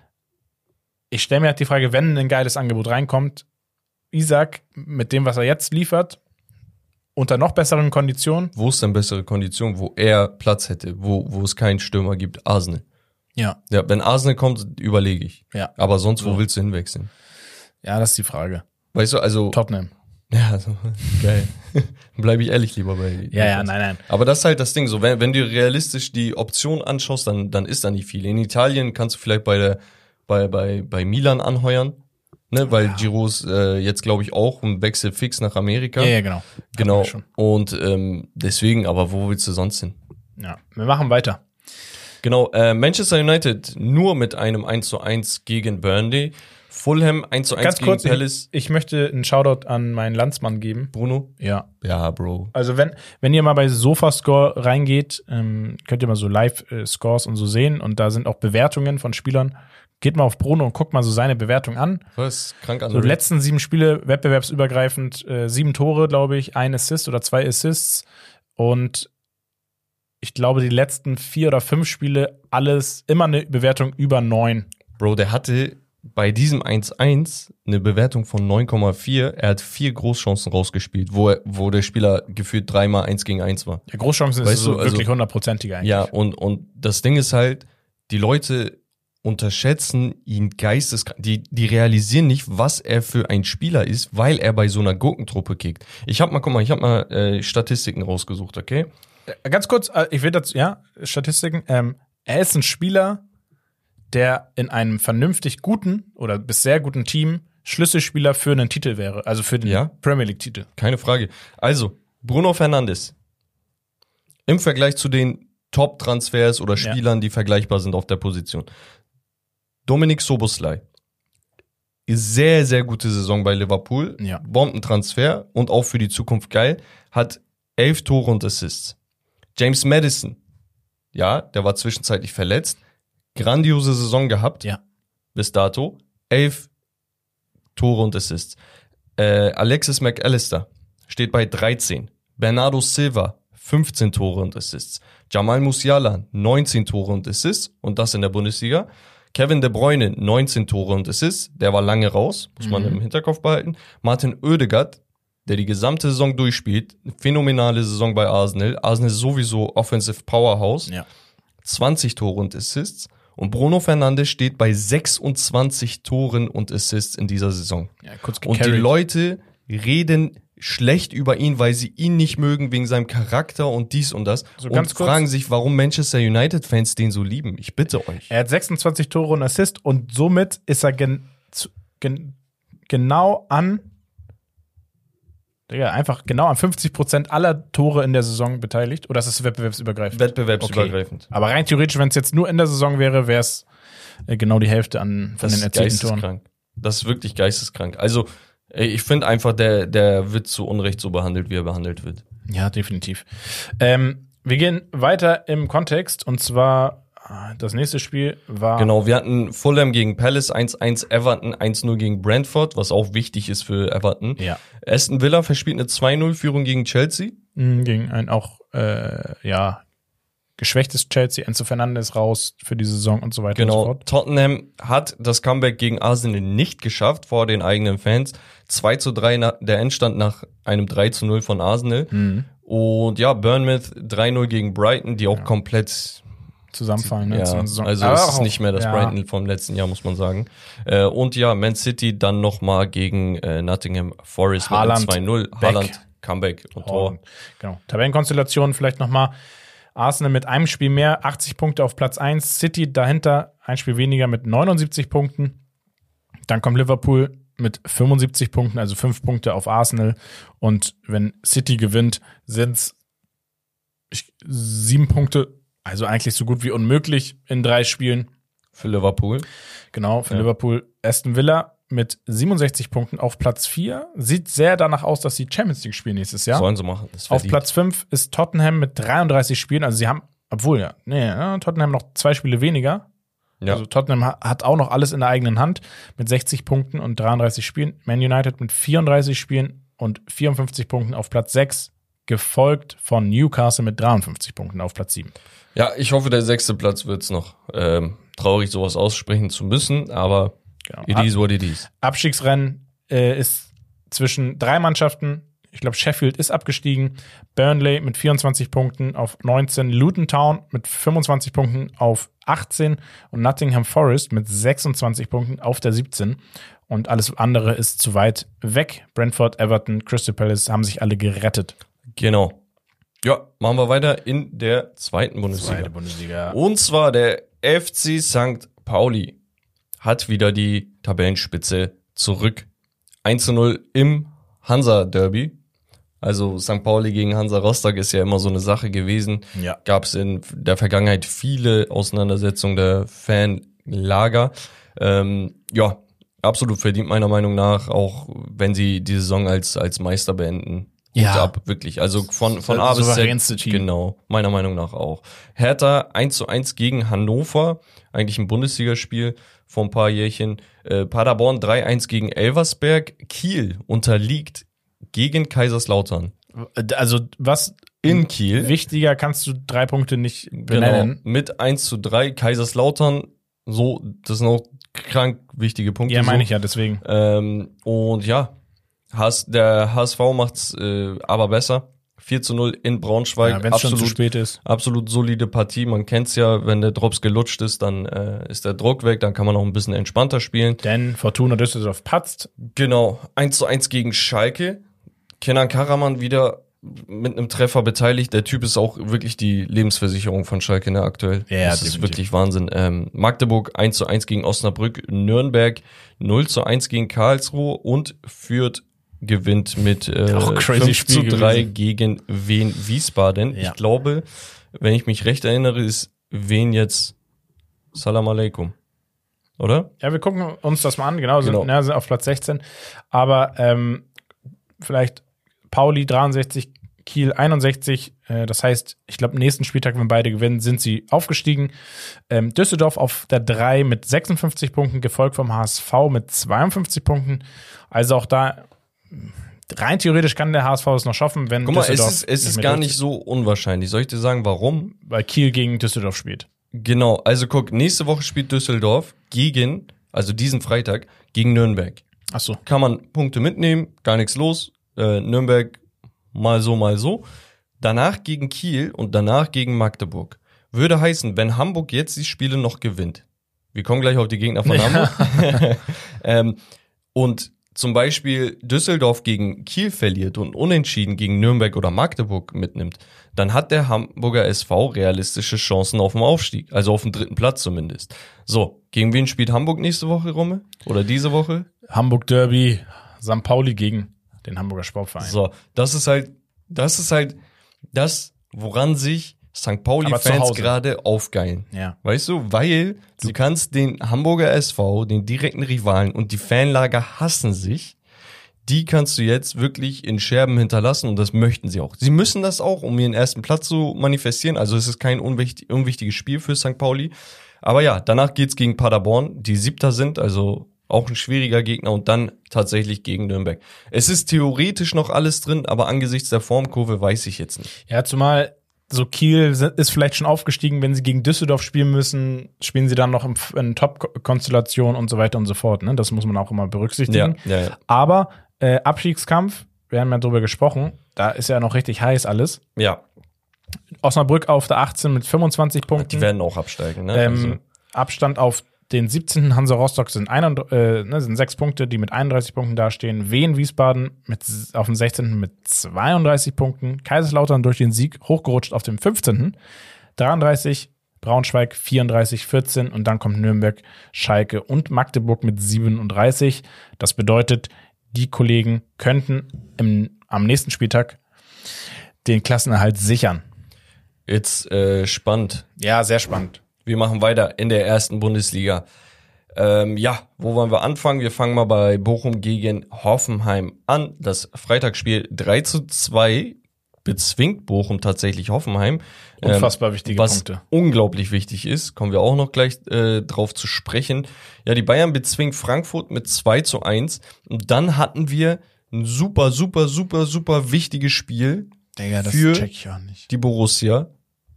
Ich stelle mir halt die Frage, wenn ein geiles Angebot reinkommt, Isak mit dem, was er jetzt liefert, unter noch besseren Konditionen. Wo ist denn bessere Kondition, wo er Platz hätte, wo es keinen Stürmer gibt? Arsenal. Ja. Ja, wenn Arsenal kommt, überlege ich. Ja. Aber sonst, wo willst du hinwechseln? Ja, das ist die Frage. Weißt du, also. Tottenham. Ja, so, geil. Bleibe ich ehrlich lieber bei. Ja, nein. Aber das ist halt das Ding, so, wenn du realistisch die Option anschaust, dann ist da nicht viel. In Italien kannst du vielleicht bei Milan anheuern, ne, weil Giroud ist jetzt, glaube ich, auch ein Wechsel fix nach Amerika. Ja, genau. Genau. Und deswegen, aber wo willst du sonst hin? Ja, wir machen weiter. Genau, Manchester United nur mit einem 1:1 gegen Burnley. Fulham 1:1 Ganz gegen kurz, Palace. ich möchte einen Shoutout an meinen Landsmann geben. Bruno? Ja. Ja, Bro. Also wenn ihr mal bei Sofascore reingeht, könnt ihr mal so Live-Scores und so sehen und da sind auch Bewertungen von Spielern. Geht mal auf Bruno und guckt mal so seine Bewertung an. Was? Krank an. So die letzten 7 Spiele, wettbewerbsübergreifend, 7 Tore, glaube ich, 1 Assist oder 2 Assists und ich glaube, die letzten 4 oder 5 Spiele, alles immer eine Bewertung über 9. Bro, der hatte bei diesem 1:1 eine Bewertung von 9,4. Er hat 4 Großchancen rausgespielt, wo der Spieler gefühlt 3x 1-gegen-1 war. Ja, Großchancen ist so wirklich 100%iger eigentlich. Ja, und das Ding ist halt, die Leute unterschätzen ihn geisteskrank. Die realisieren nicht, was er für ein Spieler ist, weil er bei so einer Gurkentruppe kickt. Ich hab mal Statistiken rausgesucht, okay? Ganz kurz, ich will dazu, Statistiken. Er ist ein Spieler, der in einem vernünftig guten oder bis sehr guten Team Schlüsselspieler für einen Titel wäre, also für den Premier League-Titel. Keine Frage. Also, Bruno Fernandes. Im Vergleich zu den Top-Transfers oder Spielern, die vergleichbar sind auf der Position. Dominik Szoboszlai. Sehr, sehr gute Saison bei Liverpool. Ja. Bombentransfer und auch für die Zukunft geil. Hat 11 Tore und Assists. James Maddison. Ja, der war zwischenzeitlich verletzt. Grandiose Saison gehabt. Ja. Bis dato. 11 Tore und Assists. Alexis McAllister steht bei 13. Bernardo Silva, 15 Tore und Assists. Jamal Musiala, 19 Tore und Assists. Und das in der Bundesliga. Kevin De Bruyne, 19 Tore und Assists. Der war lange raus. Muss man im Hinterkopf behalten. Martin Oedegaard, der die gesamte Saison durchspielt. Phänomenale Saison bei Arsenal. Arsenal ist sowieso Offensive Powerhouse. Ja. 20 Tore und Assists. Und Bruno Fernandes steht bei 26 Toren und Assists in dieser Saison. Ja, kurz und die Leute reden schlecht über ihn, weil sie ihn nicht mögen wegen seinem Charakter und dies und das. So und fragen sich, warum Manchester United-Fans den so lieben. Ich bitte euch. Er hat 26 Tore und Assist und somit ist er genau an Digga, einfach genau an 50% aller Tore in der Saison beteiligt. Oder ist es wettbewerbsübergreifend? Wettbewerbsübergreifend. Okay. Aber rein theoretisch, wenn es jetzt nur in der Saison wäre, wäre es genau die Hälfte von den erzielten Toren. Das ist wirklich geisteskrank. Also, ich finde einfach, der wird zu Unrecht so behandelt, wie er behandelt wird. Ja, definitiv. Wir gehen weiter im Kontext und zwar das nächste Spiel war. Genau, wir hatten Fulham gegen Palace 1-1, Everton 1-0 gegen Brentford, was auch wichtig ist für Everton. Ja. Aston Villa verspielt eine 2-0-Führung gegen Chelsea. Gegen ein auch geschwächtes Chelsea, Enzo Fernandes raus für die Saison und so weiter und so fort. Tottenham hat das Comeback gegen Arsenal nicht geschafft vor den eigenen Fans. 2-3 der Endstand nach einem 3-0 von Arsenal. Und ja, Bournemouth 3-0 gegen Brighton, die auch komplett zusammenfallen. Ja, also es ist nicht mehr das Brighton vom letzten Jahr, muss man sagen. Und ja, Man City dann nochmal gegen Nottingham Forest mit 2-0. Haaland, Comeback und Tor. Genau. Tabellenkonstellation vielleicht nochmal. Arsenal mit einem Spiel mehr, 80 Punkte auf Platz 1. City dahinter, ein Spiel weniger mit 79 Punkten. Dann kommt Liverpool mit 75 Punkten, also 5 Punkte auf Arsenal. Und wenn City gewinnt, sind es 7 Punkte. Also eigentlich so gut wie unmöglich in 3 Spielen. Für Liverpool. Genau, für Liverpool. Aston Villa mit 67 Punkten auf Platz 4. Sieht sehr danach aus, dass sie Champions League spielen nächstes Jahr. Sollen sie machen. Auf Platz 5 ist Tottenham mit 33 Spielen. Also sie haben, Tottenham noch 2 Spiele weniger. Ja. Also Tottenham hat auch noch alles in der eigenen Hand mit 60 Punkten und 33 Spielen. Man United mit 34 Spielen und 54 Punkten auf Platz 6. Gefolgt von Newcastle mit 53 Punkten auf Platz 7. Ja, ich hoffe, der 6. Platz wird's noch. Traurig, sowas aussprechen zu müssen, aber it is what it is. Abstiegsrennen ist zwischen 3 Mannschaften. Ich glaube, Sheffield ist abgestiegen. Burnley mit 24 Punkten auf 19. Luton Town mit 25 Punkten auf 18. Und Nottingham Forest mit 26 Punkten auf der 17. Und alles andere ist zu weit weg. Brentford, Everton, Crystal Palace haben sich alle gerettet. Genau. Ja, machen wir weiter in der zweiten Bundesliga. Und zwar der FC St. Pauli hat wieder die Tabellenspitze zurück. 1-0 im Hansa-Derby. Also St. Pauli gegen Hansa Rostock ist ja immer so eine Sache gewesen. Ja. Gab es in der Vergangenheit viele Auseinandersetzungen der Fanlager. Ja, absolut verdient meiner Meinung nach, auch wenn sie die Saison als Meister beenden. Ja. Ab, wirklich. Also von A bis Z. Team. Genau, meiner Meinung nach auch. Hertha 1-1 gegen Hannover. Eigentlich ein Bundesligaspiel vor ein paar Jährchen. Paderborn 3-1 gegen Elversberg. Kiel unterliegt gegen Kaiserslautern. Also was in Kiel. Wichtiger kannst du 3 Punkte nicht benennen. Genau, mit 1-3 Kaiserslautern. So, das sind auch krank wichtige Punkte. Ja, meine ich ja, deswegen. Und ja, der HSV macht's aber besser. 4-0 in Braunschweig. Ja, wenn es schon zu spät ist. Absolut solide Partie. Man kennt's ja, wenn der Drops gelutscht ist, dann ist der Druck weg. Dann kann man auch ein bisschen entspannter spielen. Denn Fortuna Düsseldorf patzt. Genau. 1-1 gegen Schalke. Kenan Karaman wieder mit einem Treffer beteiligt. Der Typ ist auch wirklich die Lebensversicherung von Schalke, ne, aktuell. Ja, das ist wirklich Wahnsinn. Magdeburg 1-1 gegen Osnabrück. Nürnberg 0-1 gegen Karlsruhe und Fürth gewinnt mit 5-3 gegen Wien Wiesbaden. Ja. Ich glaube, wenn ich mich recht erinnere, ist Wien jetzt Salam Aleikum. Oder? Ja, wir gucken uns das mal an. Genau. Sind auf Platz 16. Aber vielleicht Pauli 63, Kiel 61. Das heißt, ich glaube, nächsten Spieltag, wenn beide gewinnen, sind sie aufgestiegen. Düsseldorf auf der 3 mit 56 Punkten, gefolgt vom HSV mit 52 Punkten. Also auch da rein theoretisch kann der HSV es noch schaffen, wenn Düsseldorf. Guck mal, es ist gar nicht so unwahrscheinlich. Soll ich dir sagen, warum? Weil Kiel gegen Düsseldorf spielt. Genau, also guck, nächste Woche spielt Düsseldorf also diesen Freitag, gegen Nürnberg. Ach so. Kann man Punkte mitnehmen, gar nichts los. Nürnberg mal so. Danach gegen Kiel und danach gegen Magdeburg. Würde heißen, wenn Hamburg jetzt die Spiele noch gewinnt. Wir kommen gleich auf die Gegner von Hamburg. Und zum Beispiel Düsseldorf gegen Kiel verliert und unentschieden gegen Nürnberg oder Magdeburg mitnimmt, dann hat der Hamburger SV realistische Chancen auf dem Aufstieg. Also auf dem 3. Platz zumindest. So, gegen wen spielt Hamburg nächste Woche, Romme? Oder diese Woche? Hamburg Derby, St. Pauli gegen den Hamburger Sportverein. So, das ist halt das, woran sich St. Aber zu Pauli-Fans Hause. gerade aufgeilen. Ja. Weißt du, weil du kannst den Hamburger SV, den direkten Rivalen und die Fanlager hassen sich, die kannst du jetzt wirklich in Scherben hinterlassen und das möchten sie auch. Sie müssen das auch, um ihren ersten Platz zu manifestieren. Also es ist kein unwichtiges Spiel für St. Pauli. Aber ja, danach geht's gegen Paderborn, die 7. sind, also auch ein schwieriger Gegner und dann tatsächlich gegen Nürnberg. Es ist theoretisch noch alles drin, aber angesichts der Formkurve weiß ich jetzt nicht. Ja, zumal so Kiel ist vielleicht schon aufgestiegen, wenn sie gegen Düsseldorf spielen müssen, spielen sie dann noch in Top-Konstellation und so weiter und so fort. Ne? Das muss man auch immer berücksichtigen. Ja. Aber Abstiegskampf, wir haben ja drüber gesprochen, da ist ja noch richtig heiß alles. Ja, Osnabrück auf der 18 mit 25 Punkten. die werden auch absteigen. Ne? Abstand auf den 17. Hansa Rostock sind 6 Punkte, die mit 31 Punkten dastehen. Wien Wiesbaden auf dem 16. mit 32 Punkten. Kaiserslautern durch den Sieg hochgerutscht auf dem 15. 33, Braunschweig 34, 14 und dann kommt Nürnberg, Schalke und Magdeburg mit 37. Das bedeutet, die Kollegen könnten am nächsten Spieltag den Klassenerhalt sichern. Jetzt spannend. Ja, sehr spannend. Wir machen weiter in der ersten Bundesliga. Wo wollen wir anfangen? Wir fangen mal bei Bochum gegen Hoffenheim an. Das Freitagsspiel 3:2 bezwingt Bochum tatsächlich Hoffenheim. Unfassbar wichtige was Punkte. Unglaublich wichtig ist, kommen wir auch noch gleich drauf zu sprechen. Ja, die Bayern bezwingen Frankfurt mit 2:1. Und dann hatten wir ein super wichtiges Spiel Digga, das für check ich auch nicht. die Borussia.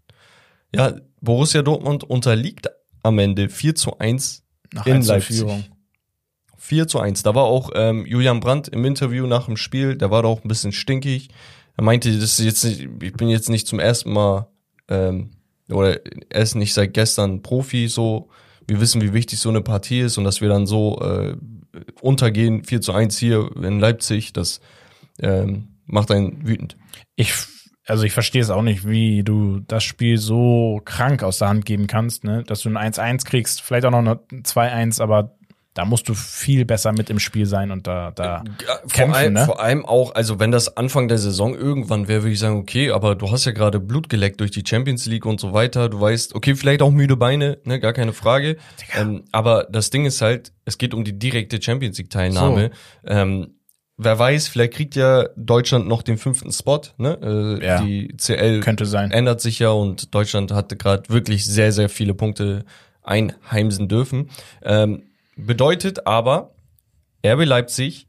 Ja, Borussia Dortmund unterliegt am Ende 4:1 Nach in 1 zur Leipzig. Führung. 4:1. Da war auch Julian Brandt im Interview nach dem Spiel, der war da auch ein bisschen stinkig. Er meinte, das ist jetzt nicht, ich bin jetzt nicht zum ersten Mal oder er ist nicht seit gestern Profi, so. Wir wissen, wie wichtig so eine Partie ist und dass wir dann so untergehen, 4:1 hier in Leipzig, das macht einen wütend. Ich verstehe es auch nicht, wie du das Spiel so krank aus der Hand geben kannst, ne? Dass du ein 1:1 kriegst, vielleicht auch noch ein 2:1, aber da musst du viel besser mit im Spiel sein und da kämpfen, ne? Vor allem auch, also wenn das Anfang der Saison irgendwann wäre, würde ich sagen, okay, aber du hast ja gerade Blut geleckt durch die Champions League und so weiter. Du weißt, okay, vielleicht auch müde Beine, ne, gar keine Frage. Aber das Ding ist halt, es geht um die direkte Champions League Teilnahme. So. Wer weiß, vielleicht kriegt ja Deutschland noch den 5. Spot, ne? Ja, die CL könnte sein. Ändert sich ja und Deutschland hatte gerade wirklich sehr, sehr viele Punkte einheimsen dürfen. Bedeutet aber, RB Leipzig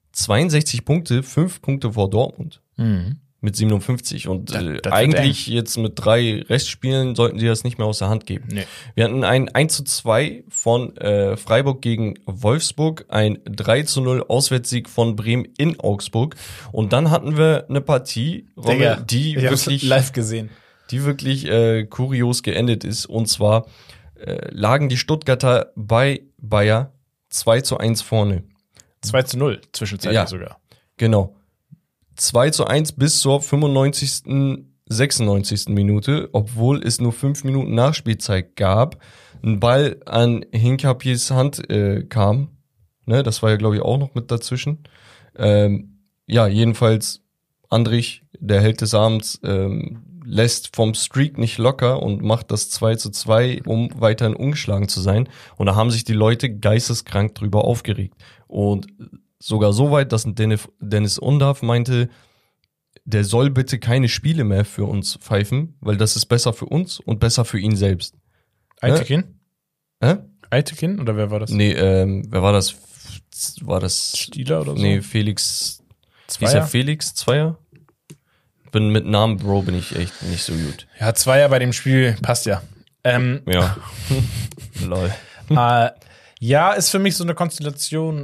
62 Punkte, 5 Punkte vor Dortmund. Mit 57. Und das eigentlich jetzt mit 3 Restspielen sollten sie das nicht mehr aus der Hand geben. Nee. Wir hatten ein 1:2 von Freiburg gegen Wolfsburg, ein 3:0 Auswärtssieg von Bremen in Augsburg. Und dann hatten wir eine Partie, Digga, die ich hab's wirklich live gesehen. die wirklich kurios geendet ist. Und zwar lagen die Stuttgarter bei Bayer 2:1 vorne. 2:0 zwischenzeitlich Ja. sogar. Genau. 2:1 bis zur 95., 96. Minute, obwohl es nur 5 Minuten Nachspielzeit gab. Ein Ball an Hinkapies Hand kam. Ne, das war ja, glaube ich, auch noch mit dazwischen. Jedenfalls Andrich, der Held des Abends, lässt vom Streak nicht locker und macht das 2:2, um weiterhin ungeschlagen zu sein. Und da haben sich die Leute geisteskrank drüber aufgeregt. Und sogar so weit, dass Dennis Undav meinte, der soll bitte keine Spiele mehr für uns pfeifen, weil das ist besser für uns und besser für ihn selbst. Aitekin? Hä? Aitekin oder wer war das? Nee, wer war das? War das Stieler oder so? Nee, Felix. Zweier? Ist ja Felix Zweier? Bin mit Namen, Bro, bin ich echt nicht so gut. Ja, 2 bei dem Spiel passt ja. Ja. Lol. Ja, ist für mich so eine Konstellation.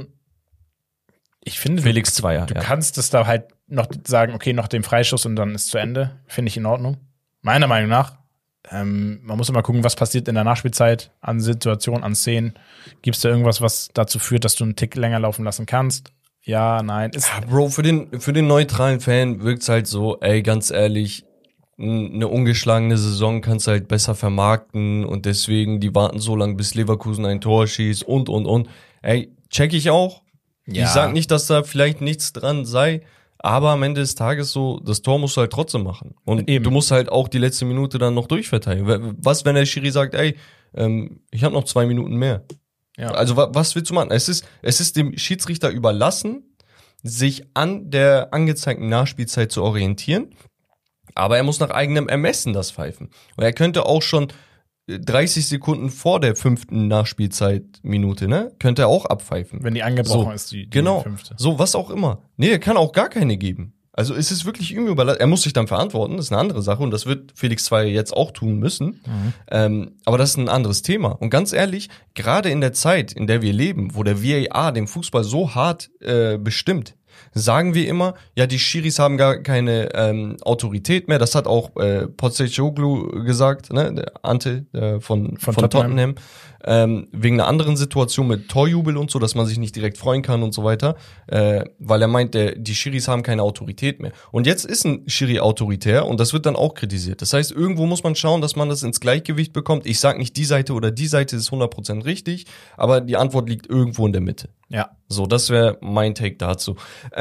Ich finde, Felix Zweier, du kannst es da halt noch sagen, okay, noch den Freischuss und dann ist zu Ende. Finde ich in Ordnung. Meiner Meinung nach. Man muss immer gucken, was passiert in der Nachspielzeit an Situationen, an Szenen. Gibt es da irgendwas, was dazu führt, dass du einen Tick länger laufen lassen kannst? Ja, nein. Ja, Bro, für den neutralen Fan wirkt's halt so, ey, ganz ehrlich, eine ungeschlagene Saison kannst du halt besser vermarkten und deswegen, die warten so lange, bis Leverkusen ein Tor schießt und. Ey, check ich auch. Ja. Ich sag nicht, dass da vielleicht nichts dran sei, aber am Ende des Tages so, das Tor musst du halt trotzdem machen. Und Eben. du musst halt auch die letzte Minute dann noch durchverteidigen. Was, wenn der Schiri sagt, ey, ich habe noch 2 Minuten mehr? Ja. Also was willst du machen? Es ist dem Schiedsrichter überlassen, sich an der angezeigten Nachspielzeit zu orientieren, aber er muss nach eigenem Ermessen das pfeifen. Und er könnte auch schon 30 Sekunden vor der 5. Nachspielzeitminute, ne, könnte er auch abpfeifen. Wenn die angebrochen So, ist, die genau, 5. so was auch immer. Nee, er kann auch gar keine geben. Also es ist wirklich ihm überlassen. Er muss sich dann verantworten, das ist eine andere Sache und das wird Felix Zweier jetzt auch tun müssen. Aber das ist ein anderes Thema. Und ganz ehrlich, gerade in der Zeit, in der wir leben, wo der VAR den Fußball so hart bestimmt, sagen wir immer, ja, die Schiris haben gar keine Autorität mehr. Das hat auch Postecoglou gesagt, ne, der Ante von Tottenham. Wegen einer anderen Situation mit Torjubel und so, dass man sich nicht direkt freuen kann und so weiter, weil er meint, die Schiris haben keine Autorität mehr. Und jetzt ist ein Schiri autoritär und das wird dann auch kritisiert. Das heißt, irgendwo muss man schauen, dass man das ins Gleichgewicht bekommt. Ich sage nicht, die Seite oder die Seite ist 100% richtig, aber die Antwort liegt irgendwo in der Mitte. Ja. So, das wäre mein Take dazu.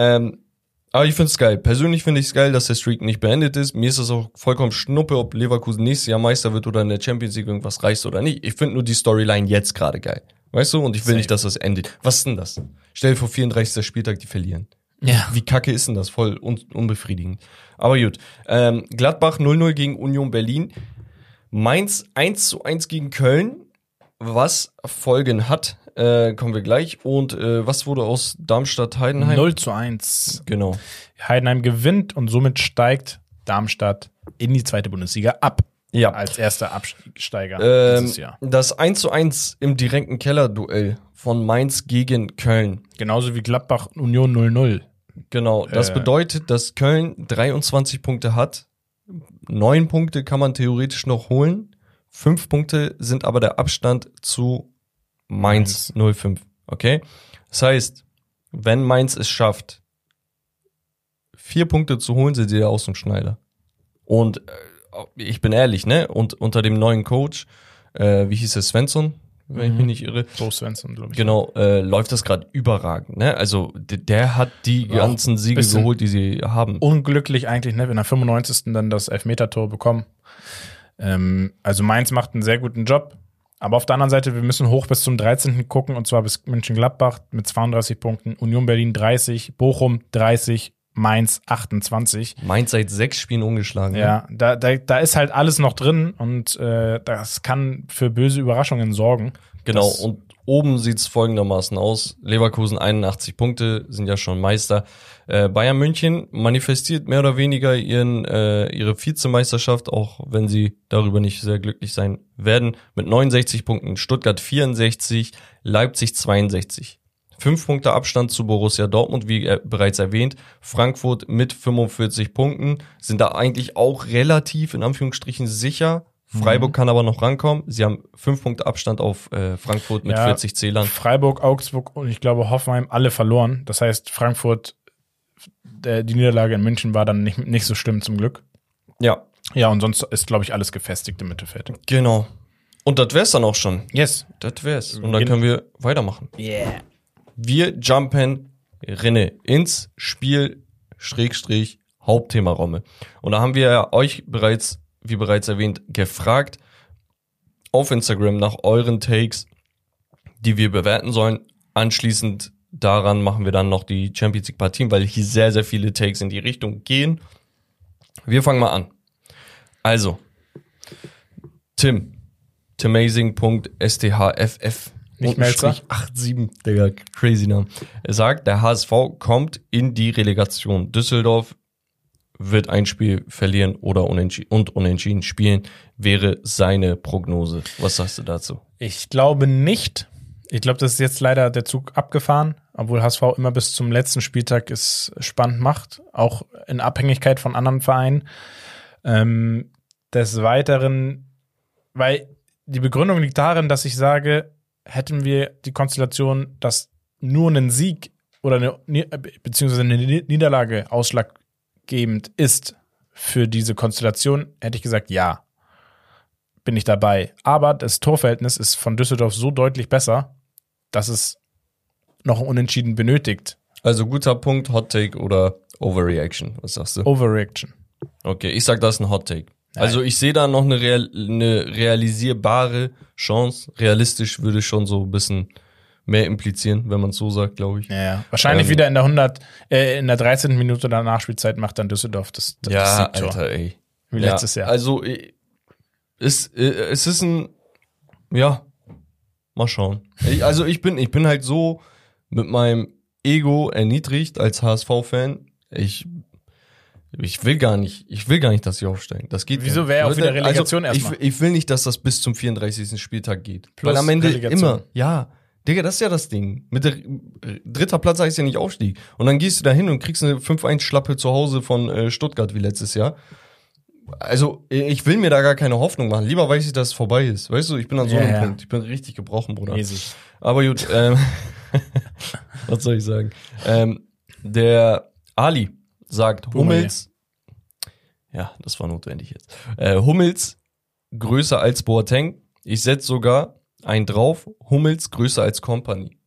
Aber ich finde es geil. Persönlich finde ich es geil, dass der Streak nicht beendet ist. Mir ist es auch vollkommen schnuppe, ob Leverkusen nächstes Jahr Meister wird oder in der Champions League irgendwas reißt oder nicht. Ich finde nur die Storyline jetzt gerade geil. Weißt du? Und ich will nicht, dass das endet. Was ist denn das? Stell dir vor, 34. Spieltag, die verlieren. Ja. Wie kacke ist denn das? Voll unbefriedigend. Aber gut. Gladbach 0-0 gegen Union Berlin. Mainz 1-1 gegen Köln. Was Folgen hat, kommen wir gleich. Und was wurde aus Darmstadt-Heidenheim? 0-1. Genau. Heidenheim gewinnt und somit steigt Darmstadt in die 2. Bundesliga ab. Ja. Als erster Absteiger dieses Jahr. Das 1-1 im direkten Kellerduell von Mainz gegen Köln. Genauso wie Gladbach Union 0-0. Genau, das bedeutet, dass Köln 23 Punkte hat. 9 Punkte kann man theoretisch noch holen. 5 Punkte sind aber der Abstand zu Mainz 05. Okay? Das heißt, wenn Mainz es schafft, 4 Punkte zu holen, sind sie ja aus dem Schneider. Und ich bin ehrlich, ne? Und unter dem neuen Coach, wie hieß es, Svensson, wenn ich mich nicht irre. Bo Svensson, glaube ich. Genau, läuft das gerade überragend, ne? Also der hat die ganzen Siege geholt, die sie haben. Unglücklich eigentlich, ne? In der 95. dann das Elfmetertor bekommen. Also Mainz macht einen sehr guten Job. Aber auf der anderen Seite, wir müssen hoch bis zum 13. gucken, und zwar bis Mönchengladbach mit 32 Punkten, Union Berlin 30, Bochum 30, Mainz 28. Mainz seit 6 Spielen ungeschlagen. Ja, da ist halt alles noch drin und das kann für böse Überraschungen sorgen. Genau, und oben sieht's folgendermaßen aus. Leverkusen 81 Punkte, sind ja schon Meister. Bayern München manifestiert mehr oder weniger ihre Vizemeisterschaft, auch wenn sie darüber nicht sehr glücklich sein werden, mit 69 Punkten. Stuttgart 64, Leipzig 62. 5 Punkte Abstand zu Borussia Dortmund, wie bereits erwähnt. Frankfurt mit 45 Punkten, sind da eigentlich auch relativ, in Anführungsstrichen, sicher. Freiburg kann aber noch rankommen. Sie haben 5 Punkte Abstand auf Frankfurt mit 40 Zählern. Freiburg, Augsburg und ich glaube Hoffenheim alle verloren. Das heißt, Frankfurt, die Niederlage in München war dann nicht so schlimm zum Glück. Ja. Ja, und sonst ist, glaube ich, alles gefestigt im Mittelfeld. Genau. Und das wär's dann auch schon. Yes. Das wär's. Und dann können wir weitermachen. Yeah. Wir jumpen ins Spiel / Hauptthema Romme. Und da haben wir euch bereits, wie bereits erwähnt, gefragt auf Instagram nach euren Takes, die wir bewerten sollen. Anschließend daran machen wir dann noch die Champions League Partien, weil hier sehr, sehr viele Takes in die Richtung gehen. Wir fangen mal an. Also, Timazing.sthff Nicht Melzer. 87, Digga, crazy Name. Er sagt, der HSV kommt in die Relegation. Düsseldorf wird ein Spiel verlieren oder unentschieden spielen, wäre seine Prognose. Was sagst du dazu? Ich glaube nicht. Ich glaube, das ist jetzt leider der Zug abgefahren, obwohl HSV immer bis zum letzten Spieltag es spannend macht, auch in Abhängigkeit von anderen Vereinen. Des Weiteren, weil die Begründung liegt darin, dass ich sage, hätten wir die Konstellation, dass nur ein Sieg oder beziehungsweise eine Niederlage ausschlaggebend ist für diese Konstellation, hätte ich gesagt, ja, bin ich dabei. Aber das Torverhältnis ist von Düsseldorf so deutlich besser, dass es noch ein Unentschieden benötigt. Also guter Punkt, Hot Take oder Overreaction. Was sagst du? Overreaction. Okay, ich sag, das ist ein Hot Take. Also ich sehe da noch eine realisierbare Chance. Realistisch würde schon so ein bisschen mehr implizieren, wenn man es so sagt, glaube ich. Ja. Wahrscheinlich wieder in der 13. Minute der Nachspielzeit macht dann Düsseldorf das Siegtor. Alter, ey. Wie letztes Jahr. Also es ist ein, ja, mal schauen. Ich bin halt so mit meinem Ego erniedrigt als HSV-Fan. Ich will gar nicht, dass sie aufsteigen. Das geht Wieso wäre auch wieder Relegation erstmal? Ich will nicht, dass das bis zum 34. Spieltag geht. Plus weil am Ende Relegation. immer, ja, Digga, das ist ja das Ding. Mit der dritter Platz heißt ja nicht Aufstieg. Und dann gehst du da hin und kriegst eine 5-1-Schlappe zu Hause von Stuttgart wie letztes Jahr. Also, ich will mir da gar keine Hoffnung machen. Lieber weiß ich, dass es vorbei ist. Weißt du, ich bin an so einem Punkt. Ich bin richtig gebrochen, Bruder. Mäßig. Aber gut, was soll ich sagen? Der Ali sagt, Hummels, ja, das war notwendig jetzt. Hummels größer als Boateng. Ich setze sogar einen drauf. Hummels größer als Kompany.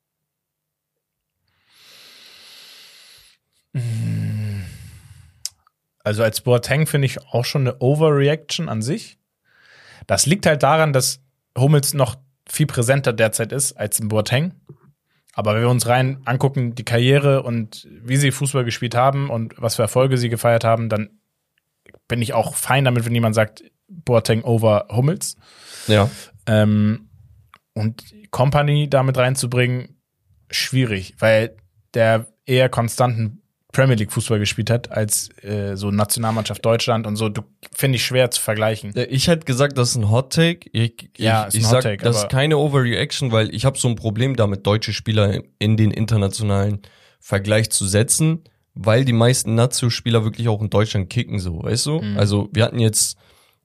Also als Boateng finde ich auch schon eine Overreaction an sich. Das liegt halt daran, dass Hummels noch viel präsenter derzeit ist als ein Boateng. Aber wenn wir uns rein angucken, die Karriere und wie sie Fußball gespielt haben und was für Erfolge sie gefeiert haben, dann bin ich auch fein damit, wenn jemand sagt, Boateng over Hummels. Ja. Und Kompany damit reinzubringen, schwierig, weil der eher konstanten Premier League Fußball gespielt hat, als so Nationalmannschaft Deutschland und so, finde ich schwer zu vergleichen. Ich hätte gesagt, das ist ein Hot Take. Ich Hot Take, das ist keine Overreaction, weil ich habe so ein Problem damit, deutsche Spieler in den internationalen Vergleich zu setzen, weil die meisten Nazio-Spieler wirklich auch in Deutschland kicken, so, weißt du? Mhm. Also wir hatten jetzt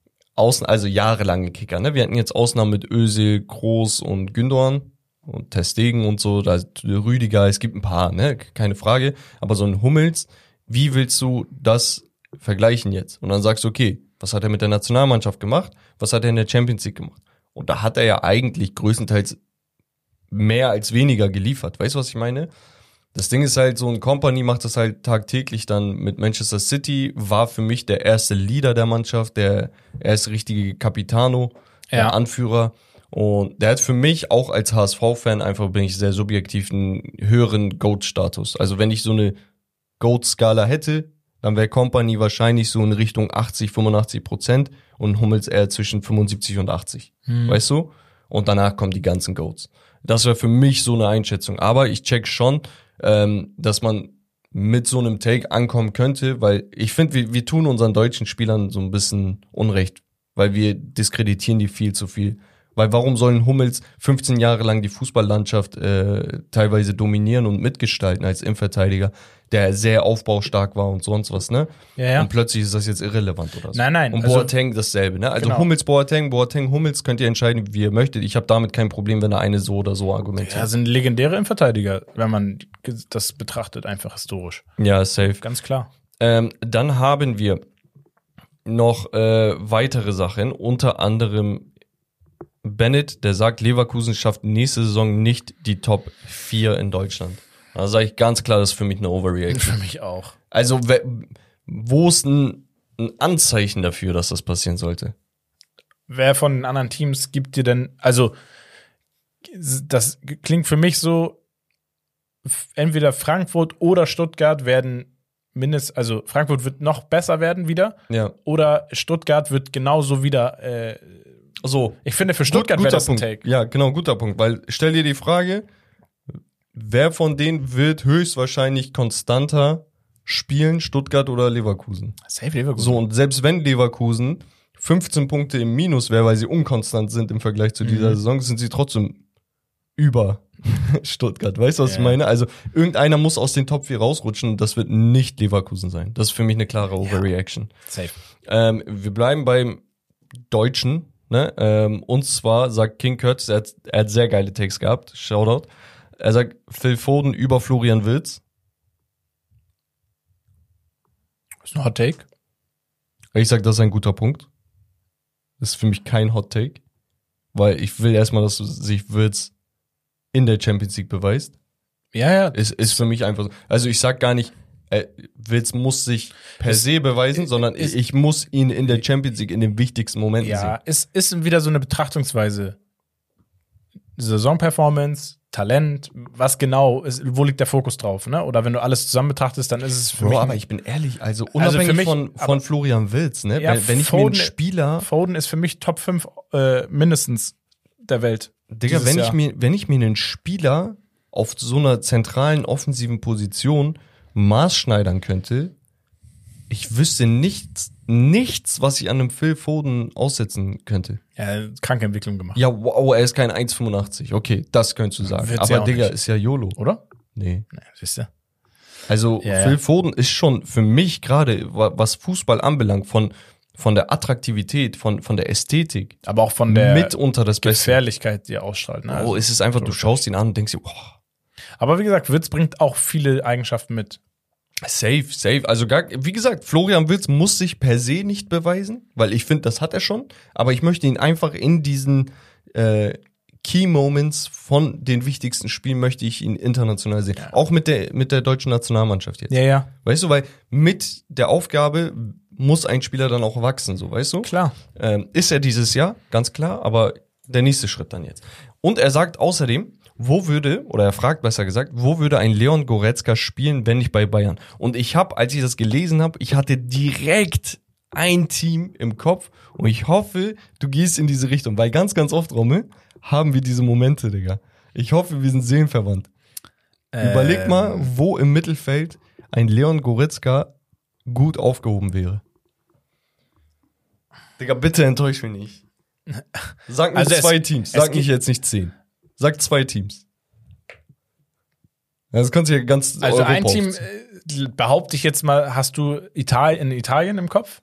jahrelange Kicker, ne? Wir hatten jetzt Ausnahmen mit Özil, Kroos und Gündoğan und Ter Stegen und so, da Rüdiger, es gibt ein paar, ne, keine Frage, aber so ein Hummels, wie willst du das vergleichen jetzt? Und dann sagst du, okay, was hat er mit der Nationalmannschaft gemacht? Was hat er in der Champions League gemacht? Und da hat er ja eigentlich größtenteils mehr als weniger geliefert. Weißt du, was ich meine? Das Ding ist halt, so ein Kompany macht das halt tagtäglich dann mit Manchester City, war für mich der erste Leader der Mannschaft, der erste richtige Capitano, der Anführer. Und der hat für mich auch als HSV-Fan einfach, bin ich sehr subjektiv, einen höheren GOAT-Status. Also wenn ich so eine GOAT-Skala hätte, dann wäre Kompany wahrscheinlich so in Richtung 80-85% und Hummels eher zwischen 75 und 80. Weißt du? Und danach kommen die ganzen GOATs. Das wäre für mich so eine Einschätzung. Aber ich check schon, dass man mit so einem Take ankommen könnte, weil ich finde, wir tun unseren deutschen Spielern so ein bisschen Unrecht, weil wir diskreditieren die viel zu viel. Weil warum sollen Hummels 15 Jahre lang die Fußballlandschaft teilweise dominieren und mitgestalten als Innenverteidiger, der sehr aufbaustark war und sonst was, ne? Ja. Und plötzlich ist das jetzt irrelevant oder so. Nein. Und Boateng dasselbe, ne? Also genau. Hummels, Boateng, Hummels, könnt ihr entscheiden, wie ihr möchtet. Ich habe damit kein Problem, wenn der eine so oder so argumentiert. Ja, sind legendäre Innenverteidiger, wenn man das betrachtet, einfach historisch. Ja, safe. Ganz klar. Dann haben wir noch weitere Sachen, unter anderem Bennett, der sagt, Leverkusen schafft nächste Saison nicht die Top 4 in Deutschland. Da sage ich ganz klar, das ist für mich eine Overreaction. Für mich auch. Also, wo ist ein Anzeichen dafür, dass das passieren sollte? Wer von den anderen Teams gibt dir denn, also, das klingt für mich so, entweder Frankfurt oder Stuttgart werden also Frankfurt wird noch besser werden wieder, Ja. oder Stuttgart wird genauso wieder, So. ich finde, für Stuttgart wäre das ein Punkt. Take. Ja, genau, guter Punkt. Weil, stell dir die Frage, wer von denen wird höchstwahrscheinlich konstanter spielen, Stuttgart oder Leverkusen? Safe Leverkusen. So, und selbst wenn Leverkusen 15 Punkte im Minus wäre, weil sie unkonstant sind im Vergleich zu dieser Saison, sind sie trotzdem über Stuttgart. Weißt du, was ich meine? Also, irgendeiner muss aus den Top 4 rausrutschen und das wird nicht Leverkusen sein. Das ist für mich eine klare Overreaction. Safe. Wir bleiben beim Deutschen, ne? Und zwar sagt King Curtis, er hat sehr geile Takes gehabt, Shoutout. Er sagt, Phil Foden über Florian Wirtz. Das ist ein Hot Take. Ich sag, das ist ein guter Punkt. Das ist für mich kein Hot Take, weil ich will erstmal, dass sich Wirtz in der Champions League beweist. Ja. Ist für mich einfach so. Also ich sag gar nicht, Wirtz muss sich per se beweisen, sondern ich muss ihn in der Champions League in den wichtigsten Momenten sehen. Ja, ist wieder so eine Betrachtungsweise. Saisonperformance, Talent, was genau ist, wo liegt der Fokus drauf, ne? Oder wenn du alles zusammen betrachtest, dann ist es für mich. Aber ich bin ehrlich, also unabhängig von Florian Wirtz, ne? Ja, wenn ich mir einen Spieler. Foden ist für mich Top 5 mindestens der Welt. Digga, wenn ich mir einen Spieler auf so einer zentralen offensiven Position maßschneidern könnte, ich wüsste nichts, was ich an einem Phil Foden aussetzen könnte. Ja, kranke Entwicklung gemacht. Ja, wow, er ist kein 1,85. Okay, das könntest du sagen. Wird's aber ja Digga, nicht. ist ja YOLO. Oder? Nee. Siehst du? Also Phil Foden ist schon für mich gerade, was Fußball anbelangt, von der Attraktivität, von der Ästhetik. Aber auch von der mitunter das Beste. Gefährlichkeit, die er ausstrahlt. Ne? Es ist einfach, du schaust ihn an und denkst dir, Aber wie gesagt, Wirtz bringt auch viele Eigenschaften mit. Safe. Also wie gesagt, Florian Wirtz muss sich per se nicht beweisen, weil ich finde, das hat er schon. Aber ich möchte ihn einfach in diesen Key Moments von den wichtigsten Spielen möchte ich ihn international sehen. Ja. Auch mit der deutschen Nationalmannschaft jetzt. Ja. Weißt du, weil mit der Aufgabe muss ein Spieler dann auch wachsen, so, weißt du? Klar. Ist er dieses Jahr, ganz klar, aber der nächste Schritt dann jetzt. Und er sagt außerdem, er fragt besser gesagt, wo würde ein Leon Goretzka spielen, wenn nicht bei Bayern? Und ich habe, als ich das gelesen habe, ich hatte direkt ein Team im Kopf und ich hoffe, du gehst in diese Richtung, weil ganz, ganz oft, Rommel, haben wir diese Momente, Digga. Ich hoffe, wir sind seelenverwandt. Überleg mal, wo im Mittelfeld ein Leon Goretzka gut aufgehoben wäre. Digga, bitte enttäusch mich nicht. Sag mir 2 Teams. Sag mich jetzt nicht 10. Sag 2 Teams. Ja, das kannst du ja ganz Also Europa ein Team, behaupte ich jetzt mal, hast du Italien im Kopf?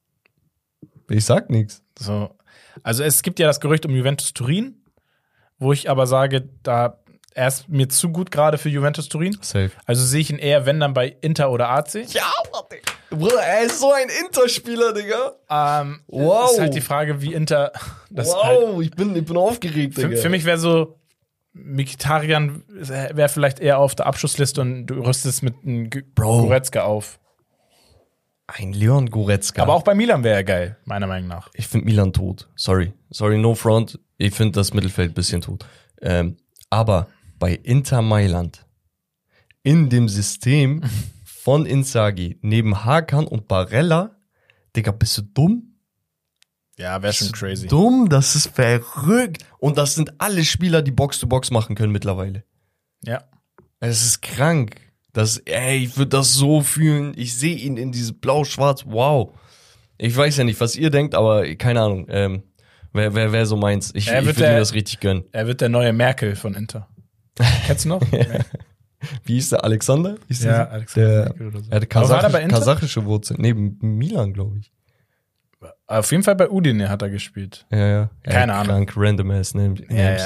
Ich sag nichts. So. Also es gibt ja das Gerücht um Juventus Turin, wo ich aber sage, er ist mir zu gut gerade für Juventus Turin. Safe. Also sehe ich ihn eher, wenn dann bei Inter oder AC. Ja, Bruder, er ist so ein Inter-Spieler, Digga. Wow. Ist halt die Frage, wie Inter das ich bin aufgeregt, Digga. Für mich wäre so, Mkhitaryan wäre vielleicht eher auf der Abschussliste und du rüstest mit einem Goretzka auf. Ein Leon Goretzka. Aber auch bei Milan wäre er geil, meiner Meinung nach. Ich finde Milan tot. Sorry, no front. Ich finde das Mittelfeld ein bisschen tot. Aber bei Inter Mailand, in dem System von Inzaghi, neben Hakan und Barella, Digga, bist du dumm? Ja, wäre schon crazy. Dumm, das ist verrückt. Und das sind alle Spieler, die Box-to-Box machen können mittlerweile. Ja. Es ist krank. Ich würde das so fühlen. Ich sehe ihn in dieses Blau-Schwarz. Wow. Ich weiß ja nicht, was ihr denkt, aber keine Ahnung. Wer so meins. Ich würde ihm das richtig gönnen. Er wird der neue Merkel von Inter. Kennst du noch? Wie hieß der? Alexander? Alexander. Er hatte kasachische Wurzeln. Neben Milan, glaube ich. Auf jeden Fall bei Udine hat er gespielt. Ja. Keine Ahnung. Krank, random ass names.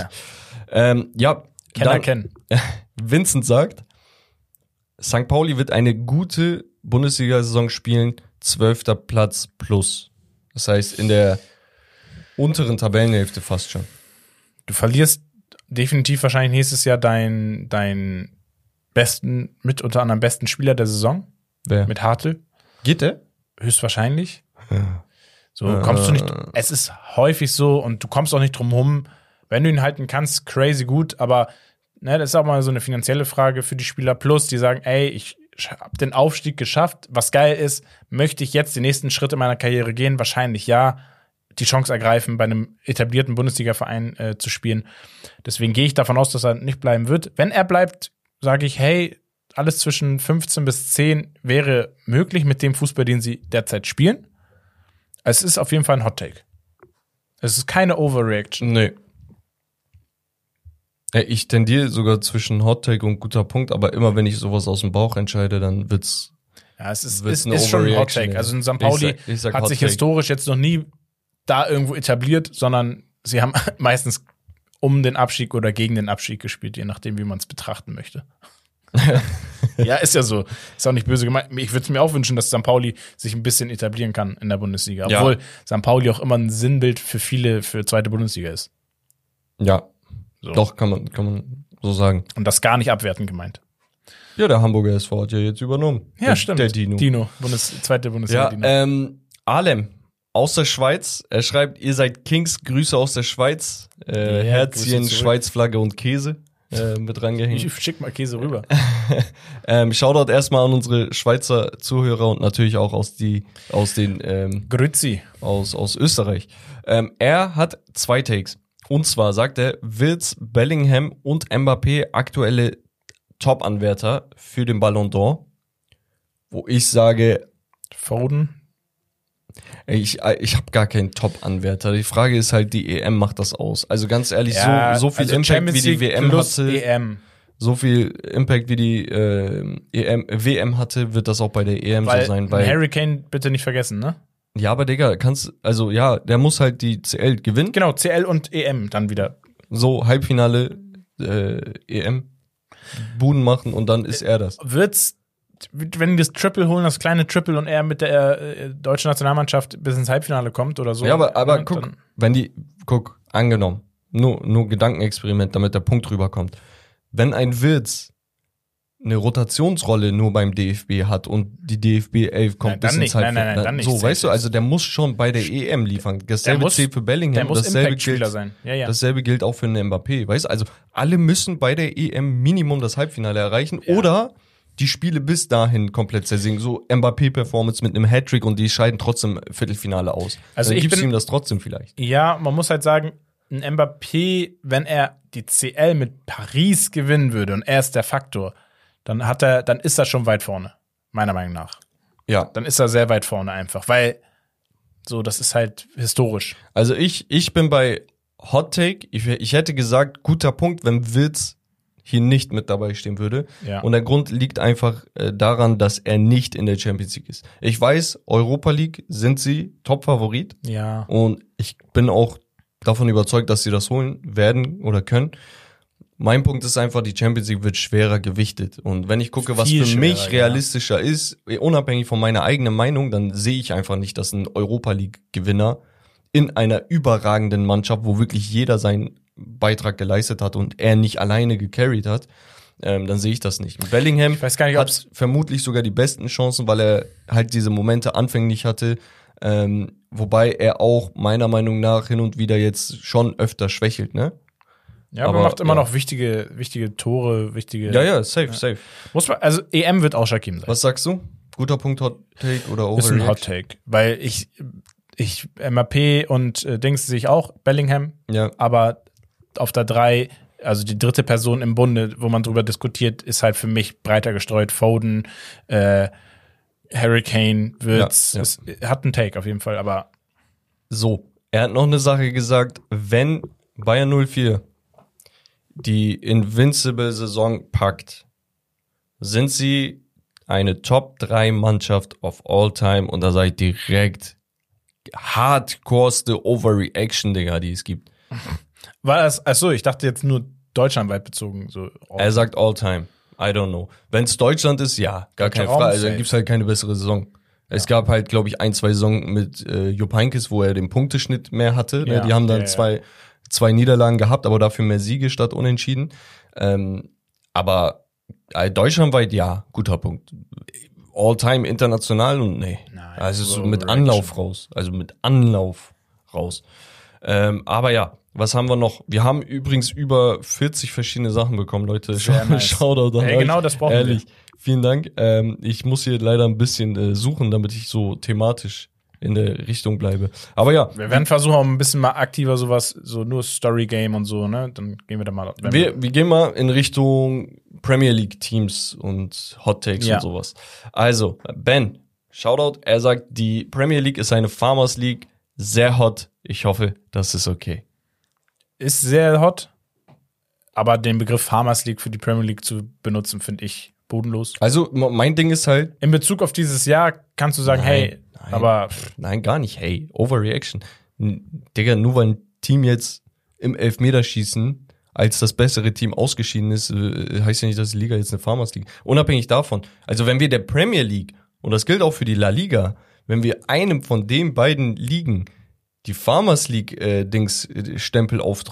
Ja. Kennen. Vincent sagt, St. Pauli wird eine gute Bundesliga-Saison spielen, 12. Platz plus. Das heißt, in der unteren Tabellenhälfte fast schon. Du verlierst definitiv wahrscheinlich nächstes Jahr deinen besten, mit unter anderem besten Spieler der Saison. Wer? Mit Hartl. Geht der? Höchstwahrscheinlich. So kommst du nicht. Es ist häufig so und du kommst auch nicht drum rum. Wenn du ihn halten kannst, crazy gut, aber das ist auch mal so eine finanzielle Frage für die Spieler. Plus, die sagen, ich habe den Aufstieg geschafft. Was geil ist, möchte ich jetzt die nächsten Schritte meiner Karriere gehen? Wahrscheinlich ja. Die Chance ergreifen, bei einem etablierten Bundesliga-Verein zu spielen. Deswegen gehe ich davon aus, dass er nicht bleiben wird. Wenn er bleibt, sage ich, hey, alles zwischen 15 bis 10 wäre möglich mit dem Fußball, den sie derzeit spielen. Es ist auf jeden Fall ein Hot-Take. Es ist keine Overreaction. Nee. Ich tendiere sogar zwischen Hot-Take und guter Punkt, aber immer wenn ich sowas aus dem Bauch entscheide, dann wird's. Ja, es ist schon ein Hot-Take. Also in St. Pauli hat sich historisch jetzt noch nie da irgendwo etabliert, sondern sie haben meistens um den Abstieg oder gegen den Abstieg gespielt, je nachdem, wie man es betrachten möchte. Ja, ist ja so. Ist auch nicht böse gemeint. Ich würde es mir auch wünschen, dass St. Pauli sich ein bisschen etablieren kann in der Bundesliga. Obwohl St. Pauli auch immer ein Sinnbild für viele für zweite Bundesliga ist. Ja, so. Doch, kann man so sagen. Und das gar nicht abwertend gemeint. Ja, der Hamburger SV hat ja jetzt übernommen. Ja, stimmt. Der Dino. Zweite Bundesliga. Ja, Dino. Alem aus der Schweiz. Er schreibt, ihr seid Kings, Grüße aus der Schweiz. Herzchen, Grüße zurück. Schweizflagge und Käse mit rangehängt. Ich schick mal Käse rüber. Shoutout erstmal an unsere Schweizer Zuhörer und natürlich auch aus den Grüezi. aus Österreich. Er hat 2 Takes. Und zwar sagt er, Wirtz, Bellingham und Mbappé aktuelle Top-Anwärter für den Ballon d'Or. Wo ich sage, Foden. ich habe gar keinen Top-Anwärter. Die Frage ist halt, die EM macht das aus. Also ganz ehrlich, Ja, so viel also Impact Champions wie die League WM plus hatte, EM. so viel Impact wie die WM hatte, wird das auch bei der EM so sein. Weil Harry Kane bitte nicht vergessen, ne? ja, aber Digga, der muss halt die CL gewinnen. Genau, CL und EM dann wieder. So Halbfinale EM Buden machen und dann ist er das. Wird's, wenn die das Triple holen, das kleine Triple und er mit der deutschen Nationalmannschaft bis ins Halbfinale kommt oder so. Ja, aber ne, guck, angenommen, nur Gedankenexperiment, damit der Punkt rüberkommt. Wenn ein Wirtz eine Rotationsrolle nur beim DFB hat und die DFB 11 kommt bis ins Halbfinale. Dann nicht. So, weißt du, also der muss schon bei der EM liefern. Dasselbe zählt für Bellingham. Der muss dasselbe Impact-Spieler sein. Ja. Dasselbe gilt auch für einen Mbappé. Weißt du, also alle müssen bei der EM Minimum das Halbfinale erreichen oder die Spiele bis dahin komplett zersiegen. So Mbappé-Performance mit einem Hattrick und die scheiden trotzdem Viertelfinale aus. Also dann ich gibst bin- du ihm das trotzdem vielleicht. Ja, man muss halt sagen, ein Mbappé, wenn er die CL mit Paris gewinnen würde und er ist der Faktor, dann ist er schon weit vorne, meiner Meinung nach. Ja. Dann ist er sehr weit vorne einfach, weil so, das ist halt historisch. Also ich bin bei Hot Take. Ich hätte gesagt, guter Punkt, wenn Wirtz hier nicht mit dabei stehen würde. Ja. Und der Grund liegt einfach daran, dass er nicht in der Champions League ist. Ich weiß, Europa League sind sie Top-Favorit. Ja. Und ich bin auch davon überzeugt, dass sie das holen werden oder können. Mein Punkt ist einfach, die Champions League wird schwerer gewichtet. Und wenn ich gucke, was Viel für mich schwerer, realistischer ist, unabhängig von meiner eigenen Meinung, dann sehe ich einfach nicht, dass ein Europa League-Gewinner in einer überragenden Mannschaft, wo wirklich jeder seinen Beitrag geleistet hat und er nicht alleine gecarried hat, dann sehe ich das nicht. Bellingham Ich weiß gar nicht, hat vermutlich sogar die besten Chancen, weil er halt diese Momente anfänglich hatte, wobei er auch meiner Meinung nach hin und wieder jetzt schon öfter schwächelt, ne? Ja, aber Aber, macht immer ja. noch wichtige Tore, wichtige. Ja, safe. Muss man, also EM wird ausschlaggebend sein. Was sagst du? Guter Punkt, Hot Take oder Ist ein Overreaction? Hot Take. Weil ich MAP und Dings sehe ich auch, Bellingham, Ja, aber auf der 3, also die dritte Person im Bunde, wo man drüber diskutiert, ist halt für mich breiter gestreut. Foden, Harry Kane, Wirtz, Ja. hat einen Take auf jeden Fall, aber so. Er hat noch eine Sache gesagt, wenn Bayern 04 die Invincible-Saison packt, sind sie eine Top-3-Mannschaft of all time und da sage ich direkt hardcoreste Overreaction, Digga, die es gibt. war das, achso, ich dachte jetzt nur deutschlandweit bezogen. So. Er sagt all time. I don't know. Wenn es Deutschland ist, ja, gar keine Raum, Frage. Also dann safe. gibt's halt keine bessere Saison. Es gab halt, glaube ich, 1, 2 Saison mit Jupp Heynckes, wo er den Punkteschnitt mehr hatte. Ja, Ne? Die haben dann ja. zwei Niederlagen gehabt, aber dafür mehr Siege statt Unentschieden. Aber deutschlandweit, ja, guter Punkt. All-time international und nee. Nein, Also so so mit Reaction. Anlauf raus. Also mit Anlauf raus. Aber ja, was haben wir noch? Wir haben übrigens über 40 verschiedene Sachen bekommen, Leute. Sehr nice. Shoutout an Ey, euch. genau das brauchen Ehrlich. Vielen Dank. Ich muss hier leider ein bisschen suchen, damit ich so thematisch in der Richtung bleibe. Aber ja, Wir werden versuchen, auch ein bisschen mal aktiver sowas, so nur Story-Game und so, ne? Dann gehen wir da mal. wir gehen mal in Richtung Premier League Teams und Hot Takes Ja. und sowas. Also, Ben, Shoutout, er sagt, die Premier League ist eine Farmers League, sehr hot. Ich hoffe, das ist okay. Ist sehr hot, aber den Begriff Farmers League für die Premier League zu benutzen, finde ich bodenlos. Also, mein Ding ist halt, In Bezug auf dieses Jahr kannst du sagen, Nein, hey, nein. aber nein, gar nicht, hey, Overreaction. Digga, nur weil ein Team jetzt im Elfmeterschießen als das bessere Team ausgeschieden ist, heißt ja nicht, dass die Liga jetzt eine Farmers League. Unabhängig davon. Also wenn wir der Premier League, und das gilt auch für die La Liga, wenn wir einem von den beiden Ligen die Farmers League Stempel aufdrücken,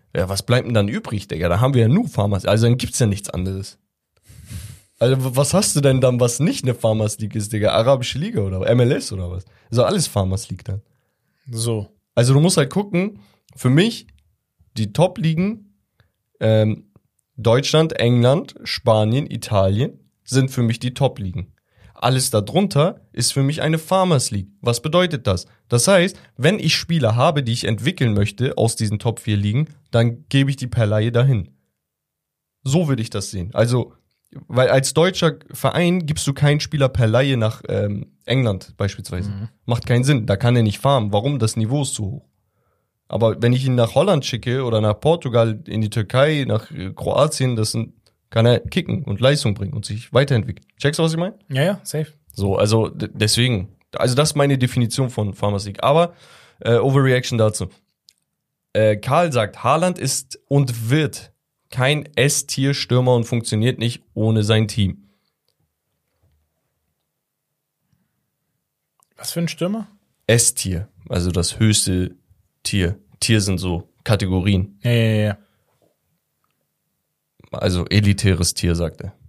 Ja, was bleibt denn dann übrig, Digga? Da haben wir ja nur Farmers, also dann gibt's ja nichts anderes. Also was hast du denn dann, was nicht eine Farmers League ist, Digga? Arabische Liga oder MLS oder was? Ist doch alles Farmers League dann. So. Also du musst halt gucken, für mich, die Top-Ligen, Deutschland, England, Spanien, Italien, sind für mich die Top-Ligen. Alles darunter ist für mich eine Farmers League. Was bedeutet das? Das heißt, wenn ich Spieler habe, die ich entwickeln möchte aus diesen Top 4 Ligen, dann gebe ich die per Leihe dahin. So würde ich das sehen. Also, weil als deutscher Verein gibst du keinen Spieler per Leihe nach England beispielsweise. Macht keinen Sinn. Da kann er nicht farmen. Warum? Das Niveau ist zu hoch. Aber wenn ich ihn nach Holland schicke oder nach Portugal, in die Türkei, nach Kroatien, kann er kicken und Leistung bringen und sich weiterentwickeln. Checkst du, was ich meine? Ja, safe. So, also deswegen. Also das ist meine Definition von Farmers League. Aber Overreaction dazu. Karl sagt, Haaland ist und wird kein S-Tier-Stürmer und funktioniert nicht ohne sein Team. Was für ein Stürmer? S-Tier, also das höchste Tier. Tier sind so Kategorien. Ja. Also elitäres Tier, sagt er.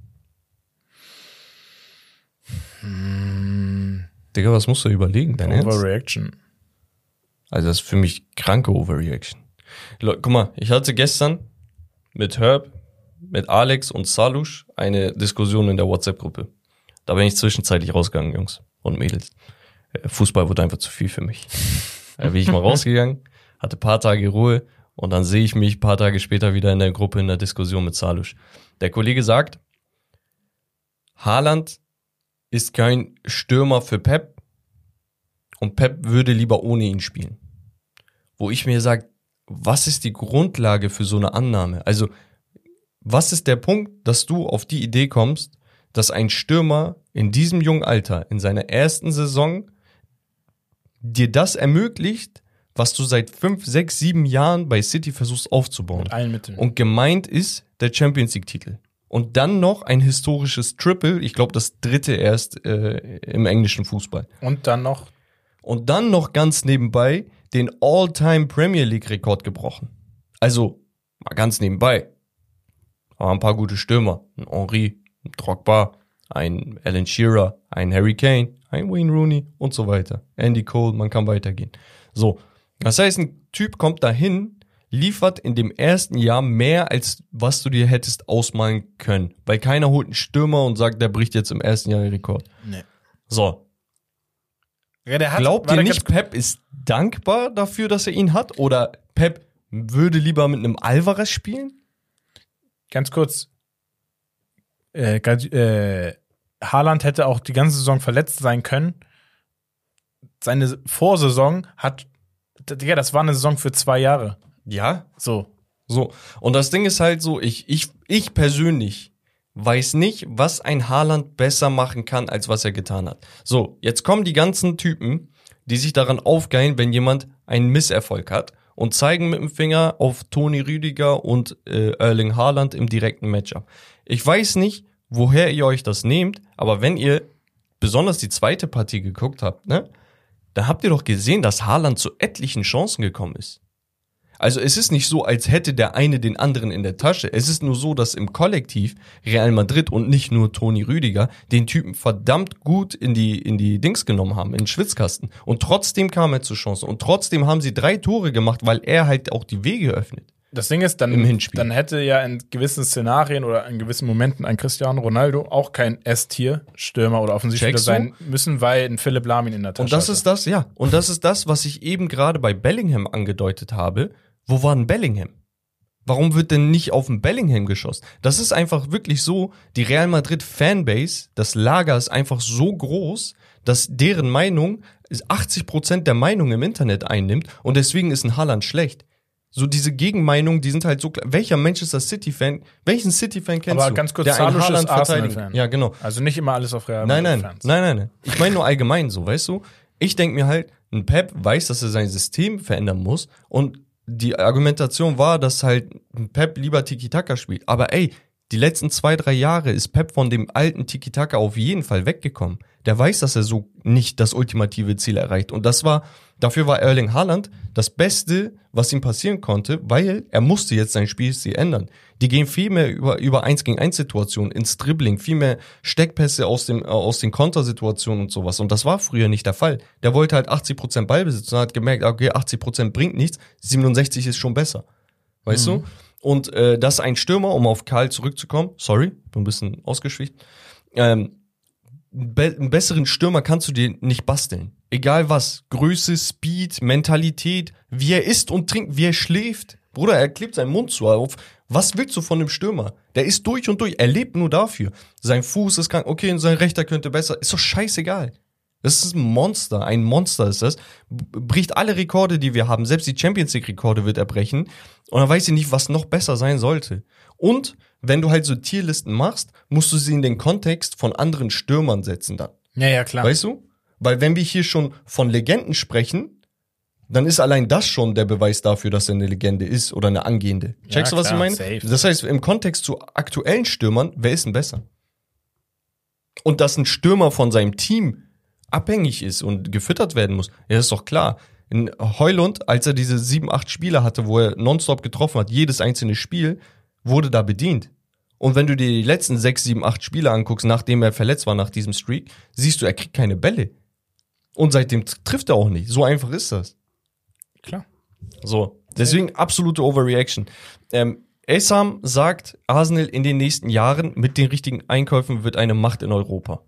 Digga, was musst du überlegen? Dein Ernst? Overreaction. Also das ist für mich kranke Overreaction. Guck mal, ich hatte gestern mit Herb, mit Alex und Salush eine Diskussion in der WhatsApp-Gruppe. Da bin ich zwischenzeitlich rausgegangen, Jungs und Mädels. Fußball wurde einfach zu viel für mich. Da bin ich mal rausgegangen, hatte ein paar Tage Ruhe und dann sehe ich mich ein paar Tage später wieder in der Gruppe in der Diskussion mit Salush. Der Kollege sagt, Haaland ist kein Stürmer für Pep und Pep würde lieber ohne ihn spielen. Wo ich mir sage, was ist die Grundlage für so eine Annahme? Also, was ist der Punkt, dass du auf die Idee kommst, dass ein Stürmer in diesem jungen Alter, in seiner ersten Saison, dir das ermöglicht, was du seit 5, 6, 7 Jahren bei City versuchst aufzubauen. Mit allen Mitteln. Und gemeint ist der Champions League-Titel. Und dann noch ein historisches Triple, ich glaube das 3. erst im englischen Fußball. Und dann noch Ganz nebenbei den All-Time Premier League-Rekord gebrochen. Also, mal ganz nebenbei. Aber ein paar gute Stürmer. Ein Henry, ein Drogba, ein Alan Shearer, ein Harry Kane, ein Wayne Rooney und so weiter. Andy Cole, man kann weitergehen. So, das heißt, ein Typ kommt dahin, liefert in dem ersten Jahr mehr, als was du dir hättest ausmalen können. Weil keiner holt einen Stürmer und sagt, der bricht jetzt im ersten Jahr den Rekord. Nee. So. Ja, Glaubt ihr nicht, Pep ist dankbar dafür, dass er ihn hat? Oder Pep würde lieber mit einem Alvarez spielen? Ganz kurz. Haaland hätte auch die ganze Saison verletzt sein können. Seine Vorsaison das war eine Saison für 2 Jahre. Ja. So. Und das Ding ist halt so, ich persönlich weiß nicht, was ein Haaland besser machen kann, als was er getan hat. So, jetzt kommen die ganzen Typen, die sich daran aufgeilen, wenn jemand einen Misserfolg hat und zeigen mit dem Finger auf Toni Rüdiger und Erling Haaland im direkten Matchup. Ich weiß nicht, woher ihr euch das nehmt, aber wenn ihr besonders die zweite Partie geguckt habt, ne, dann habt ihr doch gesehen, dass Haaland zu etlichen Chancen gekommen ist. Also es ist nicht so, als hätte der eine den anderen in der Tasche. Es ist nur so, dass im Kollektiv Real Madrid und nicht nur Toni Rüdiger den Typen verdammt gut in die Dings genommen haben, in den Schwitzkasten. Und trotzdem kam er zur Chance. Und trotzdem haben sie 3 Tore gemacht, weil er halt auch die Wege öffnet. Das Ding ist, Im Hinspiel. dann hätte ja in gewissen Szenarien oder in gewissen Momenten ein Cristiano Ronaldo auch kein S-Tier-Stürmer oder Offensivspieler sein müssen, weil ein Philipp Lahm in der Tasche Und das ist das, ja. Und das ist das, was ich eben gerade bei Bellingham angedeutet habe. Wo war denn Bellingham? Warum wird denn nicht auf den Bellingham geschossen? Das ist einfach wirklich so, die Real Madrid Fanbase, das Lager ist einfach so groß, dass deren Meinung 80% der Meinung im Internet einnimmt und deswegen ist ein Haaland schlecht. So diese Gegenmeinungen, die sind halt so klar. Welcher Manchester City-Fan, welchen City-Fan kennst du? Aber ganz kurz, der einen Salusch ist Haaland verteidigt? Arsenal-Fan. Ja, genau. Also nicht immer alles auf Real Madrid-Fans. Nein. Ich meine nur allgemein so, weißt du? Ich denke mir halt, ein Pep weiß, dass er sein System verändern muss und die Argumentation war, dass halt ein Pep lieber Tiki-Taka spielt. Aber ey, die letzten 2, 3 Jahre ist Pep von dem alten Tiki-Taka auf jeden Fall weggekommen. Der weiß, dass er so nicht das ultimative Ziel erreicht. Und das war Dafür war Erling Haaland das Beste, was ihm passieren konnte, weil er musste jetzt sein Spielstil ändern. Die gehen viel mehr über 1 gegen 1 Situationen, ins Dribbling, viel mehr Steckpässe aus den Kontersituationen und sowas. Und das war früher nicht der Fall. Der wollte halt 80% Ballbesitz und hat gemerkt, okay, 80% bringt nichts, 67 ist schon besser. Weißt du? Und das ist ein Stürmer, um auf Karl zurückzukommen, sorry, bin ein bisschen ausgeschwicht, einen besseren Stürmer kannst du dir nicht basteln. Egal was. Größe, Speed, Mentalität, wie er isst und trinkt, wie er schläft. Bruder, er klebt seinen Mund zu auf. Was willst du von dem Stürmer? Der ist durch und durch. Er lebt nur dafür. Sein Fuß ist krank. Okay, sein Rechter könnte besser. Ist doch scheißegal. Das ist ein Monster. Ein Monster ist das. Bricht alle Rekorde, die wir haben. Selbst die Champions League Rekorde wird er brechen. Und dann weiß ich nicht, was noch besser sein sollte. Und wenn du halt so Tierlisten machst, musst du sie in den Kontext von anderen Stürmern setzen dann. Ja, klar. Weißt du? Weil wenn wir hier schon von Legenden sprechen, dann ist allein das schon der Beweis dafür, dass er eine Legende ist oder eine angehende. Checkst du, was ich meine? Safe. Das heißt, im Kontext zu aktuellen Stürmern, wer ist denn besser? Und dass ein Stürmer von seinem Team abhängig ist und gefüttert werden muss, ja, ist doch klar. In Højlund, als er diese 7, 8 Spiele hatte, wo er nonstop getroffen hat, jedes einzelne Spiel, wurde da bedient. Und wenn du dir die letzten 6, 7, 8 Spiele anguckst, nachdem er verletzt war nach diesem Streak, siehst du, er kriegt keine Bälle. Und seitdem trifft er auch nicht. So einfach ist das. Klar. So, deswegen absolute Overreaction. Esam sagt, Arsenal in den nächsten Jahren mit den richtigen Einkäufen wird eine Macht in Europa.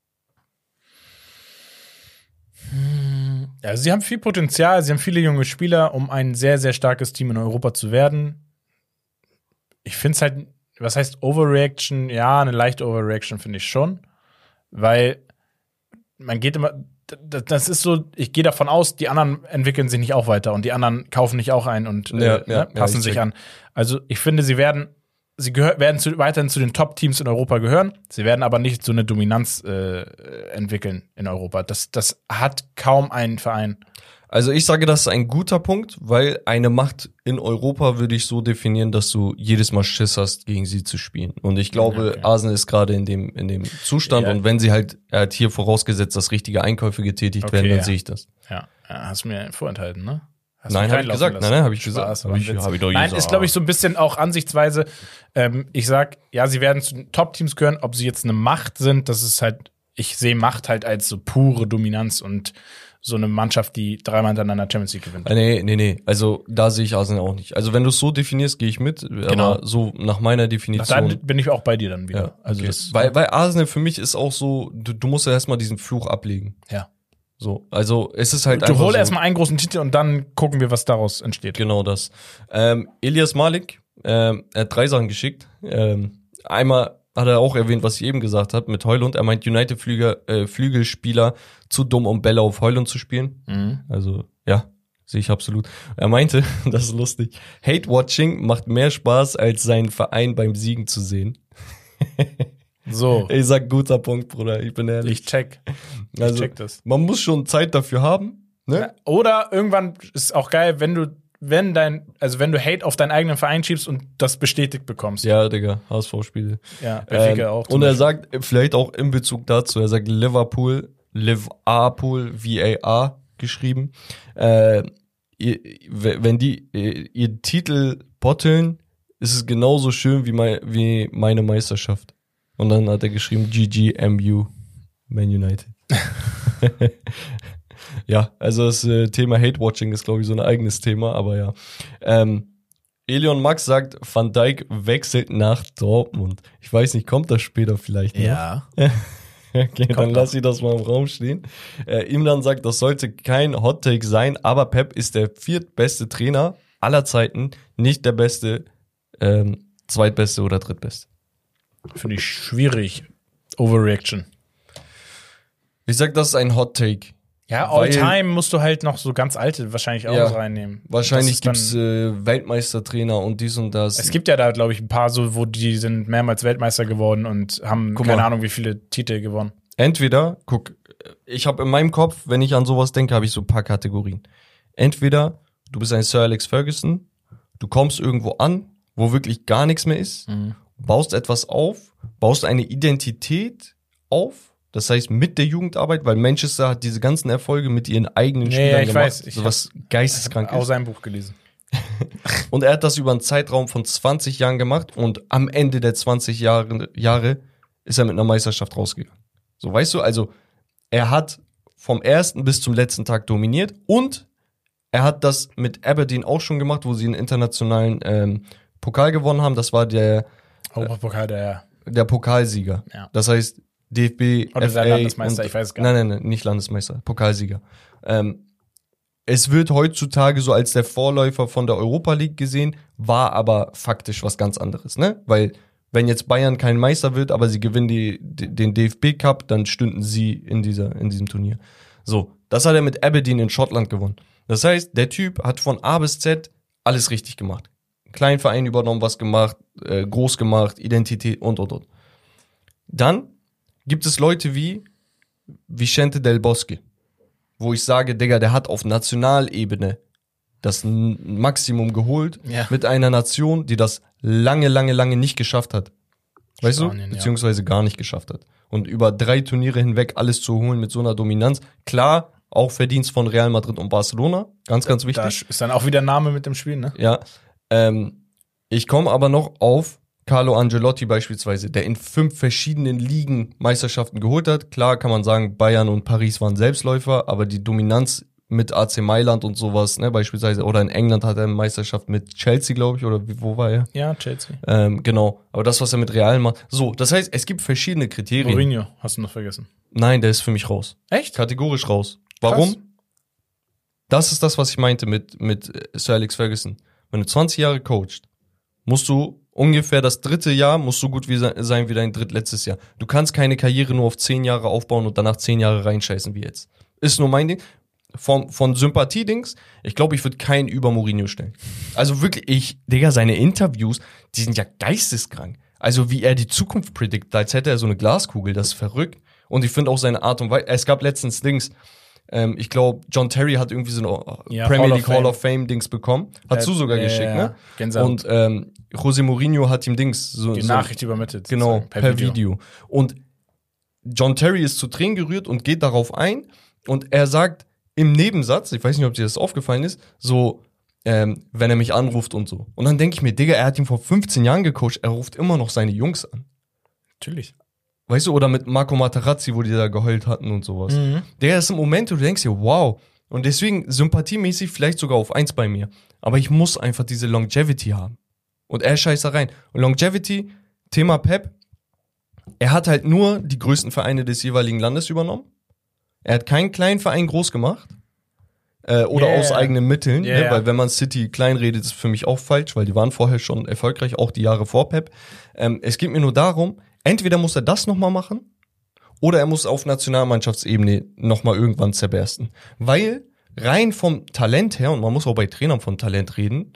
Also sie haben viel Potenzial, sie haben viele junge Spieler, um ein sehr, sehr starkes Team in Europa zu werden. Ich finde es halt, was heißt Overreaction? Ja, eine leichte Overreaction finde ich schon, weil man geht immer, das ist so, ich gehe davon aus, die anderen entwickeln sich nicht auch weiter und die anderen kaufen nicht auch ein und passen sich an. Also ich finde, sie werden weiterhin zu den Top-Teams in Europa gehören. Sie werden aber nicht so eine Dominanz entwickeln in Europa. Das hat kaum ein Verein. Also ich sage, das ist ein guter Punkt, weil eine Macht in Europa würde ich so definieren, dass du jedes Mal Schiss hast, gegen sie zu spielen. Und ich glaube, okay, Arsenal ist gerade in dem Zustand. Ja. Und wenn sie halt, er hat hier vorausgesetzt, dass richtige Einkäufe getätigt werden, dann sehe ich das. Ja, hast du mir vorenthalten, ne? Nein, habe ich gesagt. Nein, habe ich gesagt. Hab ich doch gesagt. Nein, ist, glaube ich, so ein bisschen auch Ansichtsweise. Ich sag, ja, sie werden zu den Top-Teams gehören. Ob sie jetzt eine Macht sind, das ist halt, ich sehe Macht halt als so pure Dominanz und so eine Mannschaft, die 3-mal hintereinander Champions League gewinnt. Nee. Also da sehe ich Arsenal auch nicht. Also wenn du es so definierst, gehe ich mit. Genau. Aber so nach meiner Definition. Da bin ich auch bei dir dann wieder. Ja, also okay. Weil Arsenal für mich ist auch so, du musst ja erstmal diesen Fluch ablegen. Ja. So, also es ist halt einfach. Du holst erstmal einen großen Titel und dann gucken wir, was daraus entsteht. Genau das. Elias Malik, er hat 3 Sachen geschickt. Einmal hat er auch erwähnt, was ich eben gesagt habe, mit Højlund. Er meint, Flügelspieler zu dumm, um Bälle auf Højlund zu spielen. Mhm. Also, ja, sehe ich absolut. Er meinte, das ist lustig, Hate-Watching macht mehr Spaß, als seinen Verein beim Siegen zu sehen. So. Ich sag, guter Punkt, Bruder, ich bin ehrlich. Ich check das. Man muss schon Zeit dafür haben, ne? Ja, oder irgendwann ist auch geil, wenn du Hate auf deinen eigenen Verein schiebst und das bestätigt bekommst. Ja, Digga, HSV-Spiele. Ja, Benfica auch. Und er sagt, vielleicht auch in Bezug dazu, er sagt Liverpool, VAR geschrieben. Wenn die ihr Titel botteln, ist es genauso schön wie meine Meisterschaft. Und dann hat er geschrieben, GG, Man United. Ja, also das Thema Hate-Watching ist, glaube ich, so ein eigenes Thema, aber ja. Elion Max sagt, Van Dijk wechselt nach Dortmund. Ich weiß nicht, kommt das später vielleicht noch? Ja. Okay, dann lass ich das mal im Raum stehen. Imran sagt, das sollte kein Hot-Take sein, aber Pep ist der 4. Trainer aller Zeiten, nicht der beste, zweitbeste oder drittbeste. Finde ich schwierig. Overreaction. Ich sag, das ist ein Hot-Take. Ja, All-Time musst du halt noch so ganz alte wahrscheinlich auch reinnehmen. Wahrscheinlich gibt's Weltmeistertrainer und dies und das. Es gibt ja da, glaube ich, ein paar so, wo die sind mehrmals Weltmeister geworden und haben keine Ahnung, wie viele Titel gewonnen. Entweder, ich habe in meinem Kopf, wenn ich an sowas denke, habe ich so ein paar Kategorien. Entweder du bist ein Sir Alex Ferguson, du kommst irgendwo an, wo wirklich gar nichts mehr ist, baust etwas auf, baust eine Identität auf, Das heißt, mit der Jugendarbeit, weil Manchester hat diese ganzen Erfolge mit ihren eigenen Spielern ich gemacht. weiß. So was geisteskrank Auch ist. sein Buch gelesen. Und er hat das über einen Zeitraum von 20 Jahren gemacht und am Ende der 20 Jahre ist er mit einer Meisterschaft rausgegangen. So, weißt du, also er hat vom ersten bis zum letzten Tag dominiert und er hat das mit Aberdeen auch schon gemacht, wo sie einen internationalen Pokal gewonnen haben. Das war der Europapokal der Pokalsieger. Ja. Das heißt, DFB, Oder FA der Landesmeister, und, ich weiß es gar nicht. Nein, nicht Landesmeister, Pokalsieger. Es wird heutzutage so als der Vorläufer von der Europa League gesehen, war aber faktisch was ganz anderes, ne? Weil wenn jetzt Bayern kein Meister wird, aber sie gewinnen den DFB Cup, dann stünden sie in diesem Turnier. So, das hat er mit Aberdeen in Schottland gewonnen. Das heißt, der Typ hat von A bis Z alles richtig gemacht. Kleinen Verein übernommen, was gemacht, groß gemacht, Identität und. Dann gibt es Leute wie Vicente Del Bosque, wo ich sage, Digga, der hat auf Nationalebene das Maximum geholt mit einer Nation, die das lange nicht geschafft hat. Weißt Spanien, du? Beziehungsweise gar nicht geschafft hat. Und über 3 Turniere hinweg alles zu holen mit so einer Dominanz. Klar, auch Verdienst von Real Madrid und Barcelona. Ganz wichtig. Da ist dann auch wieder Name mit dem Spiel, ne? Ja. Ich komme aber noch auf Carlo Ancelotti beispielsweise, der in 5 verschiedenen Ligen Meisterschaften geholt hat. Klar kann man sagen, Bayern und Paris waren Selbstläufer, aber die Dominanz mit AC Mailand und sowas, ne, beispielsweise, oder in England hat er eine Meisterschaft mit Chelsea, glaube ich, oder wo war er? Ja, Chelsea. Genau, aber das, was er mit Real macht. So, das heißt, es gibt verschiedene Kriterien. Mourinho, hast du noch vergessen. Nein, der ist für mich raus. Echt? Kategorisch raus. Warum? Krass. Das ist das, was ich meinte mit Sir Alex Ferguson. Wenn du 20 Jahre coachst, musst du ungefähr das 3. Jahr musst du gut sein wie dein drittletztes Jahr. Du kannst keine Karriere nur auf 10 Jahre aufbauen und danach 10 Jahre reinscheißen wie jetzt. Ist nur mein Ding. Von Sympathie-Dings, ich glaube, ich würde keinen über Mourinho stellen. Also wirklich, Digga, seine Interviews, die sind ja geisteskrank. Also wie er die Zukunft prediktet, als hätte er so eine Glaskugel, das ist verrückt. Und ich finde auch seine Art und Weise, es gab letztens Dings, ich glaube, John Terry hat irgendwie so eine Premier League Hall of Fame Dings bekommen. Hast du sogar geschickt, ne? Gänsehaut. Und José Mourinho hat ihm Dings die Nachricht übermittelt. Genau, sozusagen, per Video. Und John Terry ist zu Tränen gerührt und geht darauf ein. Und er sagt im Nebensatz, ich weiß nicht, ob dir das aufgefallen ist, so, wenn er mich anruft und so. Und dann denke ich mir, Digga, er hat ihn vor 15 Jahren gecoacht, er ruft immer noch seine Jungs an. Natürlich. Weißt du, oder mit Marco Materazzi, wo die da geheult hatten und sowas. Der ist im Moment, wo du denkst dir, wow. Und deswegen sympathiemäßig vielleicht sogar auf 1 bei mir. Aber ich muss einfach diese Longevity haben. Und er scheißt da rein. Und Longevity, Thema Pep, er hat halt nur die größten Vereine des jeweiligen Landes übernommen. Er hat keinen kleinen Verein groß gemacht. Oder aus eigenen Mitteln. Ne? Weil wenn man City klein redet, ist für mich auch falsch, weil die waren vorher schon erfolgreich, auch die Jahre vor Pep. Es geht mir nur darum, entweder muss er das nochmal machen oder er muss auf Nationalmannschaftsebene nochmal irgendwann zerbersten. Weil rein vom Talent her, und man muss auch bei Trainern von Talent reden,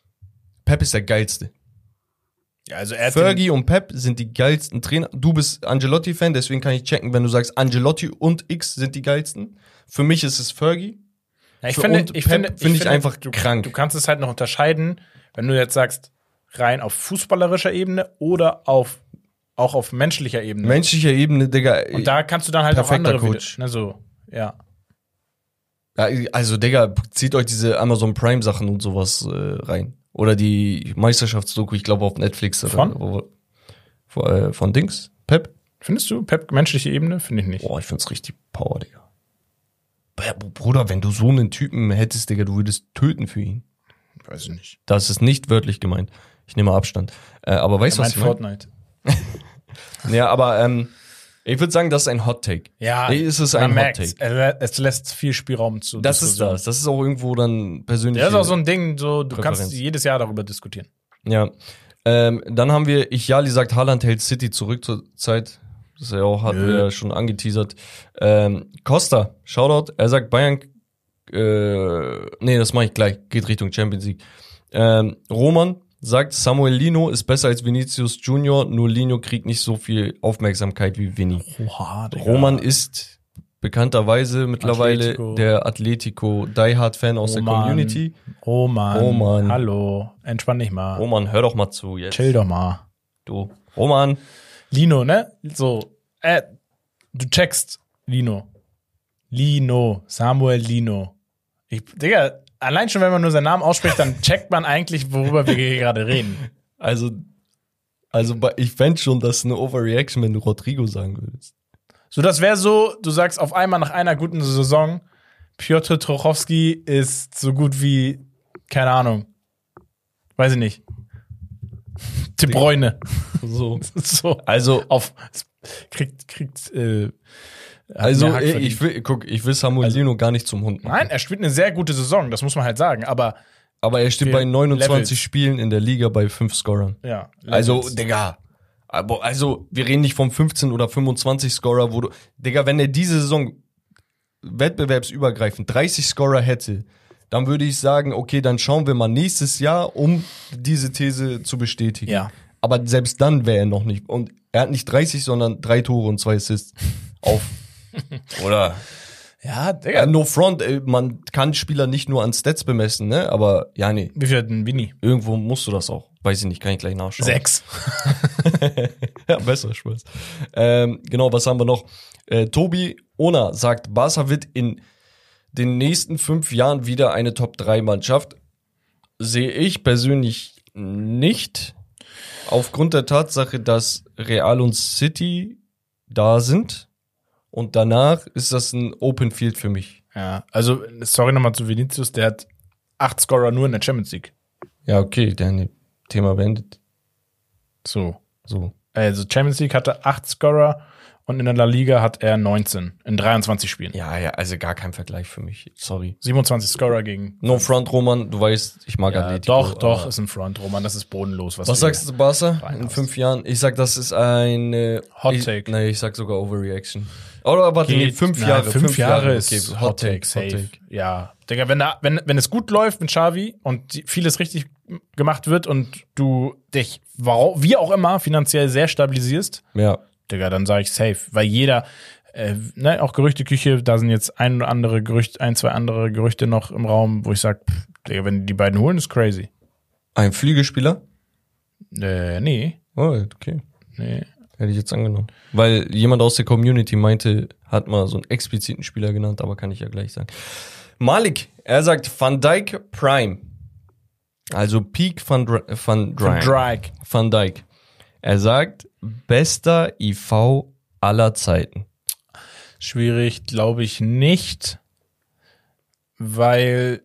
Pep ist der geilste. Ja, also Fergie und Pep sind die geilsten Trainer. Du bist Ancelotti-Fan, deswegen kann ich checken, wenn du sagst, Ancelotti und X sind die geilsten. Für mich ist es Fergie. Ja, ich finde einfach krank. Du kannst es halt noch unterscheiden, wenn du jetzt sagst, rein auf fußballerischer Ebene oder auch auf menschlicher Ebene. Menschlicher Ebene, Digga. Und da kannst du dann halt auch andere Coach. Wieder, ne, so, ja. Ja, also, Digga, zieht euch diese Amazon Prime Sachen und sowas rein. Oder die Meisterschaftsdoku, ich glaube auf Netflix. Von Dings? Pep? Findest du? Pep, menschliche Ebene? Finde ich nicht. Boah, ich find's richtig Power, Digga. Bruder, wenn du so einen Typen hättest, Digga, du würdest töten für ihn. Weiß ich nicht. Das ist nicht wörtlich gemeint. Ich nehme Abstand. Aber weißt du, was ich meine? Fortnite. Ja, aber ich würde sagen, das ist ein Hot Take. Ja, es ist ein Hot Take. Es lässt viel Spielraum zu. Das ist das. Das ist auch irgendwo dann persönlich. Das ist auch so ein Ding, so du Präferenz. kannst jedes Jahr darüber diskutieren. Ja. Dann haben wir, Ichali sagt, Haaland hält City zurück zur Zeit. Das ist ja auch, hatten wir ja schon angeteasert. Costa, Shoutout, er sagt Bayern, das mache ich gleich, geht Richtung Champions League. Roman sagt, Samuel Lino ist besser als Vinicius Junior, nur Lino kriegt nicht so viel Aufmerksamkeit wie Vinny. Oha, Digga. Roman ist bekannterweise mittlerweile Atletico. der Atletico Die-Hard-Fan aus der Community. Roman, hallo, entspann dich mal. Roman, hör doch mal zu jetzt. Chill doch mal. Du, Roman. Lino, ne? So, Du checkst Lino. Samuel Lino. Digga, allein schon, wenn man nur seinen Namen ausspricht, dann checkt man eigentlich, worüber wir hier gerade reden. Also ich fände schon, dass eine Overreaction, wenn du Rodrigo sagen würdest. So, das wäre so, du sagst auf einmal nach einer guten Saison, Piotr Trochowski ist so gut wie, keine Ahnung, weiß ich nicht, De Bruyne. So. So. Also, ich will Samuel Lino gar nicht zum Hund machen. Nein, er spielt eine sehr gute Saison, das muss man halt sagen, aber er steht bei 29 Levels. Spielen in der Liga bei 5 Scorern. ja. Also, Levels. Digga. Also, wir reden nicht vom 15 oder 25 Scorer, Digga, wenn er diese Saison wettbewerbsübergreifend 30 Scorer hätte, dann würde ich sagen, okay, dann schauen wir mal nächstes Jahr, um diese These zu bestätigen. Ja. Aber selbst dann wäre er noch nicht. Und er hat nicht 30, sondern 3 Tore und 2 Assists auf. Oder? Ja, Digga. No front, man kann Spieler nicht nur an Stats bemessen, ne? Aber ja, nee, Wie viel hat denn Vini? irgendwo musst du das auch. Weiß ich nicht, kann ich gleich nachschauen. 6. Ja, besser, Spaß. Genau, was haben wir noch? Tobi Ona sagt, Barca wird in den nächsten 5 Jahren wieder eine Top-3-Mannschaft. Sehe ich persönlich nicht. Aufgrund der Tatsache, dass Real und City da sind. Und danach ist das ein Open Field für mich. Ja, also, sorry nochmal zu Vinicius, der hat 8 Scorer nur in der Champions League. Ja, okay, dann Thema beendet. So. So. Also, Champions League hatte 8 Scorer und in der La Liga hat er 19 in 23 Spielen. Ja, also gar kein Vergleich für mich. Sorry. 27 Scorer gegen. No front, Roman, du weißt, ich mag Ja, Atletico. doch, ist ein Front, Roman, das ist bodenlos. Was sagst du zu Barca in reinhaust. 5 Jahren? Ich sag, das ist eine Hot Take. Ich sag sogar Overreaction. Oder warte, nee, 5 Jahre. 5 Jahre ist okay, Hot Take, safe. Ja, Digga, wenn es gut läuft mit Xavi und vieles richtig gemacht wird und du dich, wie auch immer, finanziell sehr stabilisierst, Ja. Digga, dann sage ich safe. Weil jeder, auch Gerüchteküche, da sind jetzt ein, zwei andere Gerüchte noch im Raum, wo ich sage, Digga, wenn die beiden holen, ist crazy. Ein Flügelspieler? Nee. Oh, okay. Nee. Hätte ich jetzt angenommen. Weil jemand aus der Community meinte, hat mal so einen expliziten Spieler genannt, aber kann ich ja gleich sagen. Malik, er sagt Van Dijk Prime. Also Peak Van Drake. Van Dijk. Er sagt, bester IV aller Zeiten. Schwierig, glaube ich nicht, weil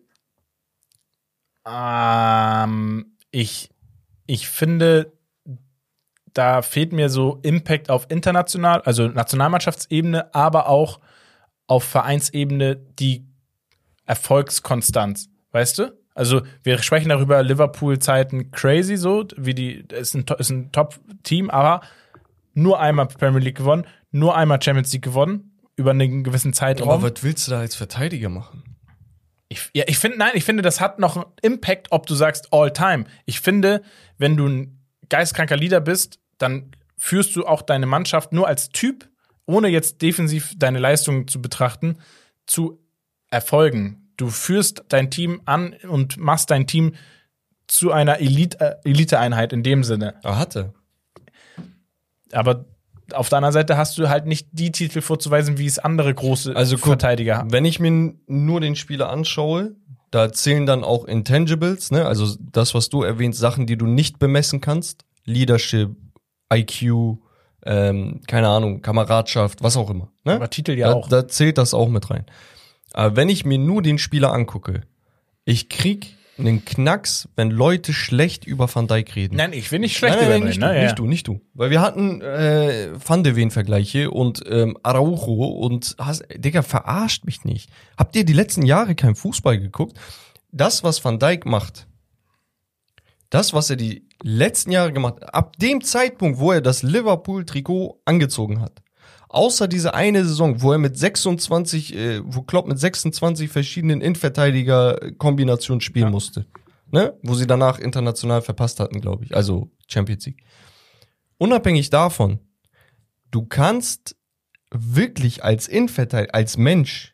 ich finde, da fehlt mir so Impact auf also Nationalmannschaftsebene, aber auch auf Vereinsebene die Erfolgskonstanz, weißt du? Also wir sprechen darüber, Liverpool-Zeiten crazy so, ist ein Top-Team, aber nur einmal Premier League gewonnen, nur einmal Champions League gewonnen, über einen gewissen Zeitraum. Aber was willst du da als Verteidiger machen? Ich finde, das hat noch einen Impact, ob du sagst All-Time. Ich finde, wenn du ein geistkranker Leader bist, dann führst du auch deine Mannschaft nur als Typ, ohne jetzt defensiv deine Leistungen zu betrachten, zu Erfolgen. Du führst dein Team an und machst dein Team zu einer Elite-Einheit in dem Sinne. Hatte. Aber auf der anderen Seite hast du halt nicht die Titel vorzuweisen, wie es andere große Verteidiger haben. Wenn ich mir nur den Spieler anschaue, da zählen dann auch Intangibles, ne? Also das, was du erwähnst, Sachen, die du nicht bemessen kannst. Leadership, IQ, keine Ahnung, Kameradschaft, was auch immer. Ne? Aber Titel ja auch. Da zählt das auch mit rein. Aber wenn ich mir nur den Spieler angucke, ich krieg einen Knacks, wenn Leute schlecht über Van Dijk reden. Nein, ich will nicht schlecht Nein, über ihn. nicht du. Weil wir hatten Van de Ven-Vergleiche und Araujo und Digga, verarscht mich nicht. Habt ihr die letzten Jahre kein Fußball geguckt? Das, was Van Dijk macht, das, was er die letzten Jahre gemacht hat, ab dem Zeitpunkt, wo er das Liverpool-Trikot angezogen hat, außer diese eine Saison, wo er mit 26, wo Klopp mit 26 verschiedenen Innenverteidiger-Kombinationen spielen musste, ne? Wo sie danach international verpasst hatten, glaube ich, also Champions League. Unabhängig davon, du kannst wirklich als Innenverteidiger, als Mensch,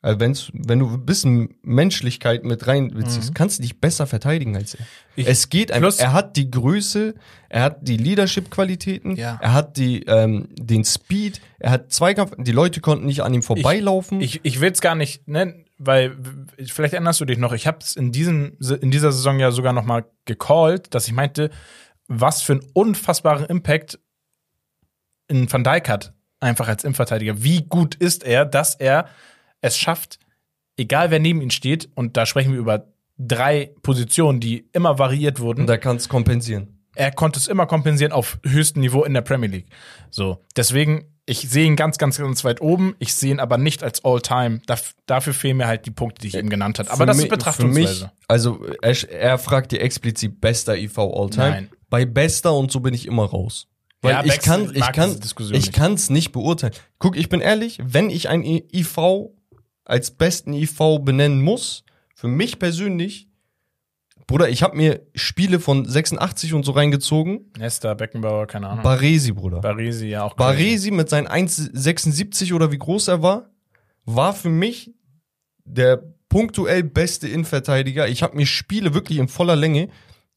Also wenn du ein bisschen Menschlichkeit mit rein willst, kannst du dich besser verteidigen als er. Es geht einfach, er hat die Größe, er hat die Leadership-Qualitäten, er hat den Speed, er hat Zweikampf, die Leute konnten nicht an ihm vorbeilaufen. Ich will es gar nicht nennen, weil vielleicht erinnerst du dich noch, ich habe es in dieser Saison ja sogar noch mal gecallt, dass ich meinte, was für einen unfassbaren Impact in Van Dijk hat, einfach als Innenverteidiger. Wie gut ist er, dass er es schafft, egal wer neben ihm steht, und da sprechen wir über 3 Positionen, die immer variiert wurden. Und er kann es kompensieren. Er konnte es immer kompensieren auf höchstem Niveau in der Premier League. So, deswegen, ich sehe ihn ganz, ganz, ganz weit oben. Ich sehe ihn aber nicht als All-Time. Dafür fehlen mir halt die Punkte, die ich eben genannt habe. Aber das ist Betrachtungsweise. Für mich, also er fragt dir explizit bester IV All-Time. Nein. Bei bester und so bin ich immer raus. Weil Ja, ich kann es nicht beurteilen. Guck, ich bin ehrlich, wenn ich ein IV als besten IV benennen muss, für mich persönlich, Bruder, ich habe mir Spiele von 86 und so reingezogen. Nesta, Beckenbauer, keine Ahnung. Baresi, Bruder. Baresi, ja auch. Baresi mit seinen 1,76 oder wie groß er war für mich der punktuell beste Innenverteidiger. Ich habe mir Spiele wirklich in voller Länge,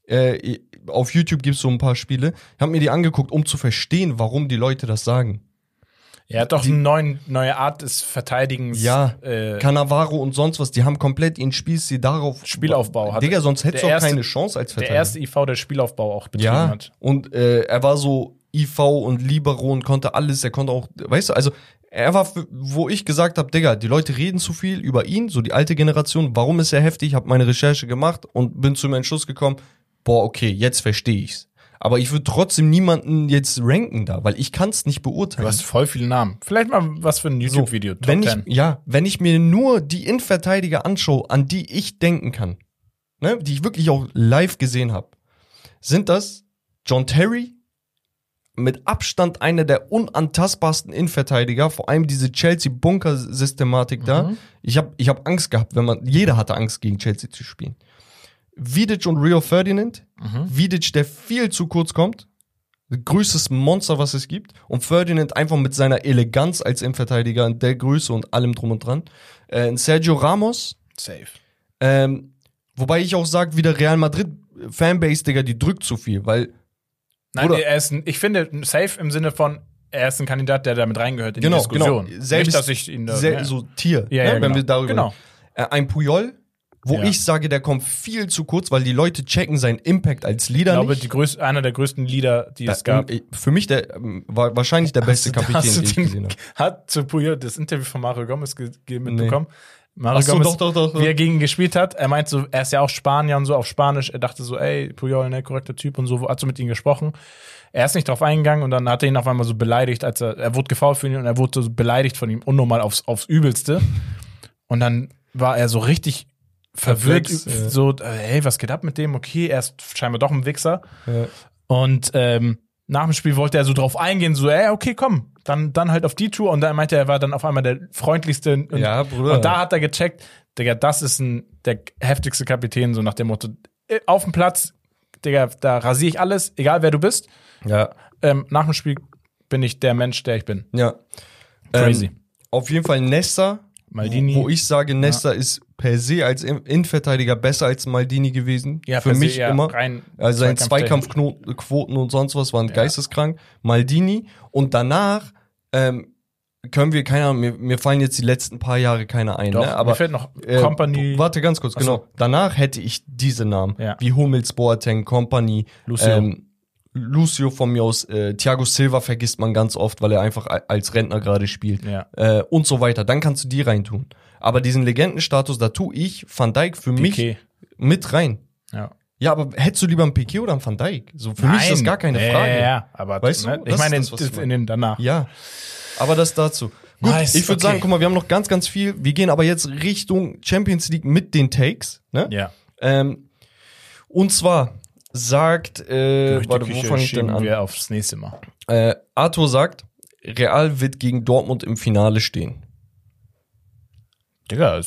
auf YouTube gibt's so ein paar Spiele, ich habe mir die angeguckt, um zu verstehen, warum die Leute das sagen. Er hat doch eine neue Art des Verteidigens. Ja, Cannavaro und sonst was, die haben komplett ihren Spielstil darauf. Spielaufbau hat. Digga, sonst hättest du auch keine Chance als Verteidiger. Der erste IV, der Spielaufbau auch betrieben hat. Und er war so IV und Libero und konnte alles, er konnte auch, weißt du, also er war, wo ich gesagt habe, Digga, die Leute reden zu viel über ihn, so die alte Generation, warum ist er heftig, habe meine Recherche gemacht und bin zum Entschluss gekommen, boah, okay, jetzt verstehe ich's. Aber ich würde trotzdem niemanden jetzt ranken da, weil ich kann es nicht beurteilen. Du hast voll viele Namen. Vielleicht mal was für ein YouTube-Video. So, wenn ich mir nur die Innenverteidiger anschaue, an die ich denken kann, ne, die ich wirklich auch live gesehen habe, sind das John Terry, mit Abstand einer der unantastbarsten Innenverteidiger, vor allem diese Chelsea-Bunker-Systematik da. Ich hab Angst gehabt, jeder hatte Angst, gegen Chelsea zu spielen. Vidic und Rio Ferdinand. Vidic, der viel zu kurz kommt. Größtes Monster, was es gibt. Und Ferdinand einfach mit seiner Eleganz als Innenverteidiger und der Größe und allem drum und dran. Sergio Ramos. Safe. Wobei ich auch sage, wieder Real Madrid Fanbase, Digga, die drückt zu viel, weil nein, ich finde, safe im Sinne von, er ist ein Kandidat, der damit reingehört in die Diskussion. Genau. Nicht, dass ich ihn da, so Tier, wenn wir darüber ein Puyol, wo Ja. ich sage, der kommt viel zu kurz, weil die Leute checken seinen Impact als Leader ich glaube, nicht. einer der größten Leader, die es gab. Für mich war wahrscheinlich der beste Kapitän, den ich gesehen habe. Hat zu Puyol das Interview von Mario Gomez mitbekommen? Nee. Mario Gomez, doch. wie er gegen ihn gespielt hat. Er meint so, er ist ja auch Spanier und so auf Spanisch. Er dachte so, ey, Puyol, ne, korrekter Typ und so, hat so mit ihm gesprochen. Er ist nicht drauf eingegangen und dann hat er ihn auf einmal so beleidigt, als er wurde gefoult für ihn und er wurde so beleidigt von ihm, unnormal aufs Übelste. Und dann war er so richtig verwirrt, so, hey, was geht ab mit dem? Okay, er ist scheinbar doch ein Wichser. Ja. Und nach dem Spiel wollte er so drauf eingehen, so, ey, okay, komm, dann halt auf die Tour. Und dann meinte er war dann auf einmal der freundlichste. Bruder. Und da hat er gecheckt, Digga, das ist der heftigste Kapitän, so nach dem Motto, auf dem Platz, Digga, da rasiere ich alles, egal wer du bist. Ja. Nach dem Spiel bin ich der Mensch, der ich bin. Ja. Crazy. Auf jeden Fall Nesta, Maldini. wo ich sage, Nesta ist per se als Innenverteidiger besser als Maldini gewesen. Ja, für mich ja, immer. Rein Also seine Zweikampfquoten und sonst was waren geisteskrank. Maldini. Und danach können wir, keine Ahnung, mir fallen jetzt die letzten paar Jahre keine ein. Doch, ne? Aber mir fällt noch Kompany. Warte ganz kurz, genau. Danach hätte ich diese Namen. Ja. Wie Hummels, Boateng, Kompany, Lucio von mir aus, Thiago Silva vergisst man ganz oft, weil er einfach als Rentner gerade spielt. Ja. Und so weiter. Dann kannst du die reintun. Aber diesen Legendenstatus, da tue ich Van Dijk für mich mit rein. Ja. Ja, aber hättest du lieber einen Piqué oder einen Van Dijk? So, für mich ist das gar keine Frage. Ja, aber weißt du? Ich meine, das, in den danach. Ja, aber das dazu. Gut, Nice, ich würde sagen, guck mal, wir haben noch ganz, ganz viel. Wir gehen aber jetzt Richtung Champions League mit den Takes. Ne? Ja. Und zwar sagt, warte, wo fange ich denn an? Wir aufs nächste Mal. Arthur sagt, Real wird gegen Dortmund im Finale stehen. Digga,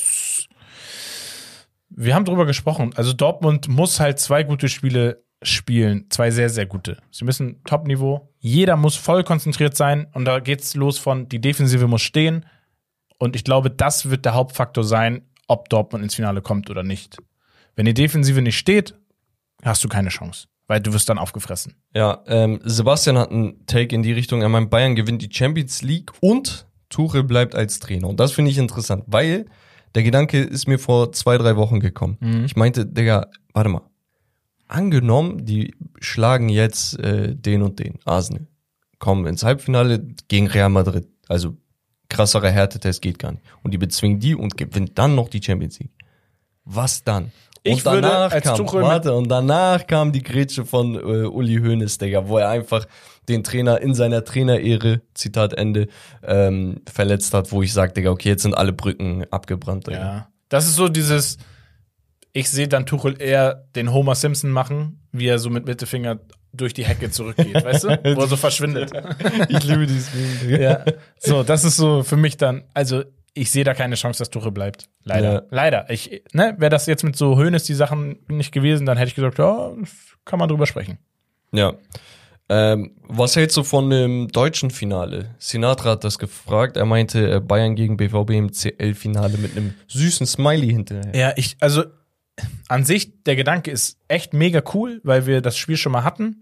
wir haben drüber gesprochen. Also Dortmund muss halt 2 gute Spiele spielen. 2 sehr, sehr gute. Sie müssen Top-Niveau. Jeder muss voll konzentriert sein. Und da geht's los von, die Defensive muss stehen. Und ich glaube, das wird der Hauptfaktor sein, ob Dortmund ins Finale kommt oder nicht. Wenn die Defensive nicht steht, hast du keine Chance, weil du wirst dann aufgefressen. Ja, Sebastian hat einen Take in die Richtung, er meint, Bayern gewinnt die Champions League und Tuchel bleibt als Trainer. Und das finde ich interessant, weil der Gedanke ist mir vor 2-3 Wochen gekommen. Ich meinte, Digga, warte mal. Angenommen, die schlagen jetzt den und den, Arsenal, kommen ins Halbfinale gegen Real Madrid. Also krasserer Härtetest geht gar nicht. Und die bezwingen die und gewinnt dann noch die Champions League. Was dann? Ich und würde danach als kam, Tuchel und danach kam die Grätsche von Uli Hoeneß, Digga, wo er einfach den Trainer in seiner Trainerehre, Zitat Ende, verletzt hat, wo ich sag, Digga, okay, jetzt sind alle Brücken abgebrannt, Digga. Ja. Das ist so dieses, ich sehe dann Tuchel eher den Homer Simpson machen, wie er so mit Mittelfinger durch die Hecke zurückgeht, weißt du? Wo er so verschwindet. Ich liebe dieses Meme, Digga. Ja. So, das ist so für mich dann, also ich sehe da keine Chance, dass Tuchel bleibt. Leider. Ja. Leider. Wäre das jetzt mit so Hoeneß die Sachen nicht gewesen, dann hätte ich gesagt, ja, kann man drüber sprechen. Ja. Was hältst du von dem deutschen Finale? Sinatra hat das gefragt. Er meinte, Bayern gegen BVB im CL-Finale mit einem süßen Smiley hinterher. Ja, also an sich, der Gedanke ist echt mega cool, weil wir das Spiel schon mal hatten.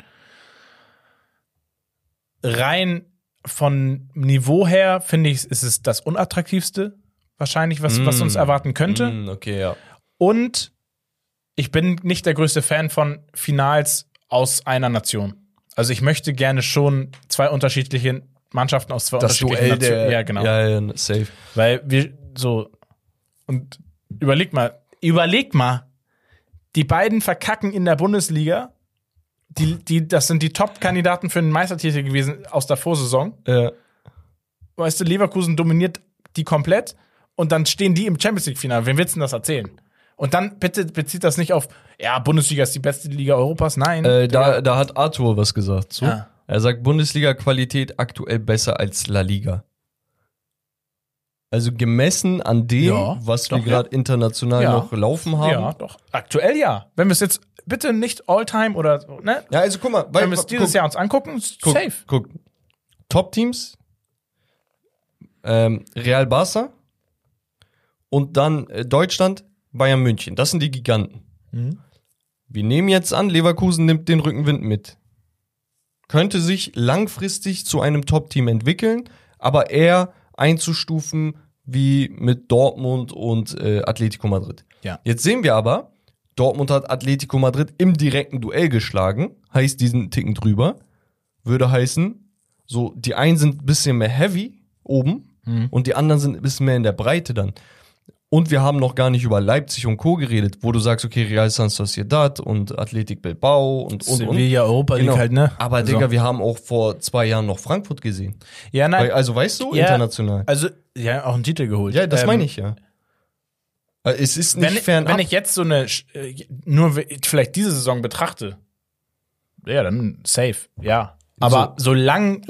Rein von Niveau her, finde ich, ist es das unattraktivste, wahrscheinlich, was uns erwarten könnte. Okay, ja. Und ich bin nicht der größte Fan von Finals aus einer Nation. Also ich möchte gerne schon zwei unterschiedliche Mannschaften aus zwei unterschiedlichen Nationen. Ja, genau. Ja, safe. Weil wir so, und überleg mal, die beiden verkacken in der Bundesliga. Das sind die Top-Kandidaten für den Meistertitel gewesen aus der Vorsaison. Ja. Weißt du, Leverkusen dominiert die komplett und dann stehen die im Champions-League-Finale. Wem willst du denn das erzählen? Und dann bitte bezieht das nicht auf, ja, Bundesliga ist die beste Liga Europas. Nein. Da hat Arthur was gesagt zu. Ja. Er sagt, Bundesliga-Qualität aktuell besser als La Liga. Also gemessen an dem, was wir gerade international noch laufen haben. Ja, doch. Aktuell ja. Wenn wir es jetzt bitte nicht All-Time oder, ne? Ja, also guck mal. Wenn wir es dieses Jahr uns angucken, safe. Guck. Top-Teams, Real Barca und dann Deutschland, Bayern München. Das sind die Giganten. Wir nehmen jetzt an, Leverkusen nimmt den Rückenwind mit. Könnte sich langfristig zu einem Top-Team entwickeln, aber eher einzustufen wie mit Dortmund und Atletico Madrid. Ja. Jetzt sehen wir aber, Dortmund hat Atletico Madrid im direkten Duell geschlagen, heißt diesen Ticken drüber, würde heißen, so die einen sind ein bisschen mehr heavy oben und die anderen sind ein bisschen mehr in der Breite dann. Und wir haben noch gar nicht über Leipzig und Co. geredet, wo du sagst, okay, Real San Sociedad und Athletic Bilbao und. Sevilla, Europa League halt, ne? Aber also. Digga, wir haben auch vor 2 Jahren noch Frankfurt gesehen. Ja, nein. Also weißt du, international. Also, ja, auch einen Titel geholt. Ja, das meine ich ja. Es ist nicht fernab. Wenn ich jetzt so eine, nur vielleicht diese Saison betrachte, ja, dann safe, ja. Aber so lang,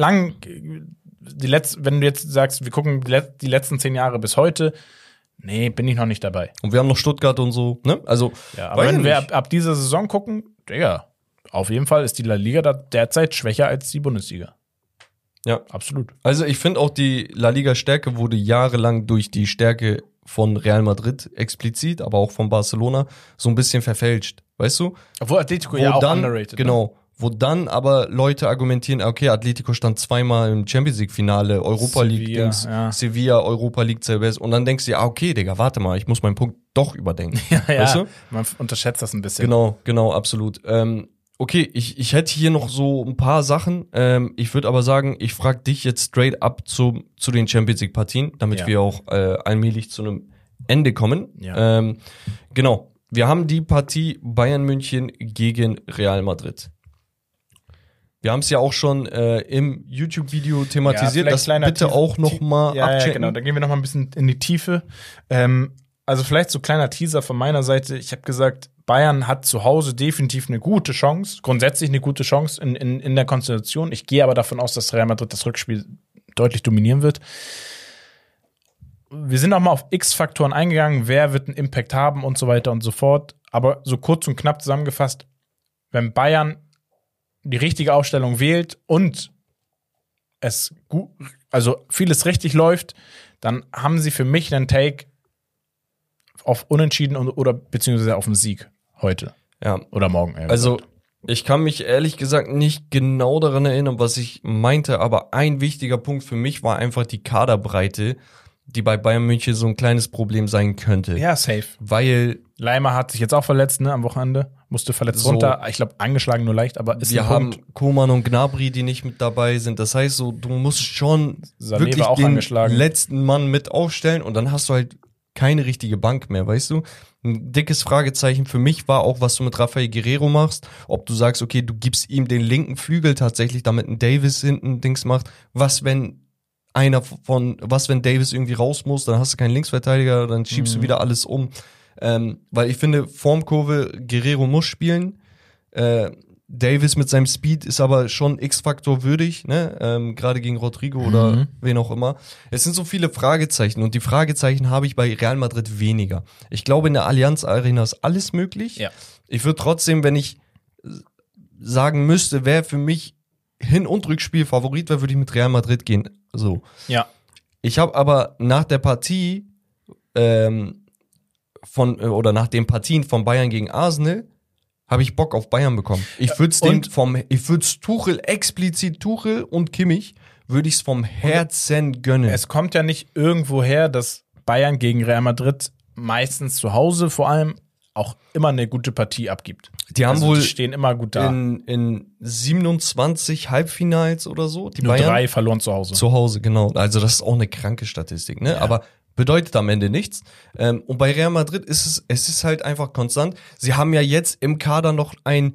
wenn du jetzt sagst, wir gucken die letzten 10 Jahre bis heute, nee, bin ich noch nicht dabei. Und wir haben noch Stuttgart und so, ne? Also, ja, aber wenn wir ab dieser Saison gucken, Digga, auf jeden Fall ist die La Liga da derzeit schwächer als die Bundesliga. Ja. Absolut. Also ich finde auch, die La Liga-Stärke wurde jahrelang durch die Stärke von Real Madrid explizit, aber auch von Barcelona so ein bisschen verfälscht, weißt du? Obwohl Atletico ja auch underrated. Genau. Ne? Wo dann aber Leute argumentieren, okay, Atletico stand 2-mal im Champions League-Finale, Europa League-Dings, Sevilla, Europa League, CLBS. Und dann denkst du, ja, okay, Digga, warte mal, ich muss meinen Punkt doch überdenken. Weißt du? Man unterschätzt das ein bisschen. Genau, absolut. Okay, ich hätte hier noch so ein paar Sachen. Ich würde aber sagen, ich frage dich jetzt straight up zu den Champions League-Partien, damit wir auch allmählich zu einem Ende kommen. Ja. Genau, wir haben die Partie Bayern München gegen Real Madrid. Wir haben es ja auch schon im YouTube-Video thematisiert, das bitte auch noch mal abchecken. Ja, genau, da gehen wir noch mal ein bisschen in die Tiefe. Also vielleicht so kleiner Teaser von meiner Seite. Ich habe gesagt, Bayern hat zu Hause definitiv eine gute Chance, grundsätzlich eine gute Chance in der Konstellation. Ich gehe aber davon aus, dass Real Madrid das Rückspiel deutlich dominieren wird. Wir sind noch mal auf X-Faktoren eingegangen, wer wird einen Impact haben und so weiter und so fort. Aber so kurz und knapp zusammengefasst, wenn Bayern die richtige Aufstellung wählt und es gut, also vieles richtig läuft, dann haben sie für mich einen Take auf Unentschieden oder beziehungsweise auf den Sieg heute. Ja. Oder morgen. Also, ich kann mich ehrlich gesagt nicht genau daran erinnern, was ich meinte, aber ein wichtiger Punkt für mich war einfach die Kaderbreite, die bei Bayern München so ein kleines Problem sein könnte. Ja, safe. Weil Leimer hat sich jetzt auch verletzt, ne, am Wochenende. Musste verletzt runter. Ich glaube, angeschlagen nur leicht, aber ist wir ein haben Punkt. Koman und Gnabry, die nicht mit dabei sind. Das heißt so, du musst schon Sané wirklich war auch den angeschlagen. letzten Mann mit aufstellen und dann hast du halt keine richtige Bank mehr, weißt du? Ein dickes Fragezeichen für mich war auch, was du mit Rafael Guerrero machst. Ob du sagst, okay, du gibst ihm den linken Flügel tatsächlich, damit ein Davis hinten Dings macht. Was, wenn Davis irgendwie raus muss, dann hast du keinen Linksverteidiger, dann schiebst du wieder alles um. Weil ich finde, Formkurve, Guerrero muss spielen. Davis mit seinem Speed ist aber schon X-Faktor würdig, ne? Gerade gegen Rodrigo oder wen auch immer. Es sind so viele Fragezeichen und die Fragezeichen habe ich bei Real Madrid weniger. Ich glaube, in der Allianz Arena ist alles möglich. Ja. Ich würde trotzdem, wenn ich sagen müsste, wer für mich Hin- und Rückspiel Favorit wäre, würde ich mit Real Madrid gehen. So. Ja. Ich habe aber nach der Partie nach den Partien von Bayern gegen Arsenal habe ich Bock auf Bayern bekommen. Ich würde es Tuchel und Kimmich würde ich es vom Herzen gönnen. Es kommt ja nicht irgendwo her, dass Bayern gegen Real Madrid meistens zu Hause vor allem auch immer eine gute Partie abgibt. Die haben wohl die stehen immer gut da. in 27 Halbfinals oder so. Die Nur Bayern 3 verloren zu Hause. zu Hause, genau. Also das ist auch eine kranke Statistik, ne? Aber bedeutet am Ende nichts. Und bei Real Madrid ist es ist halt einfach konstant. Sie haben ja jetzt im Kader noch einen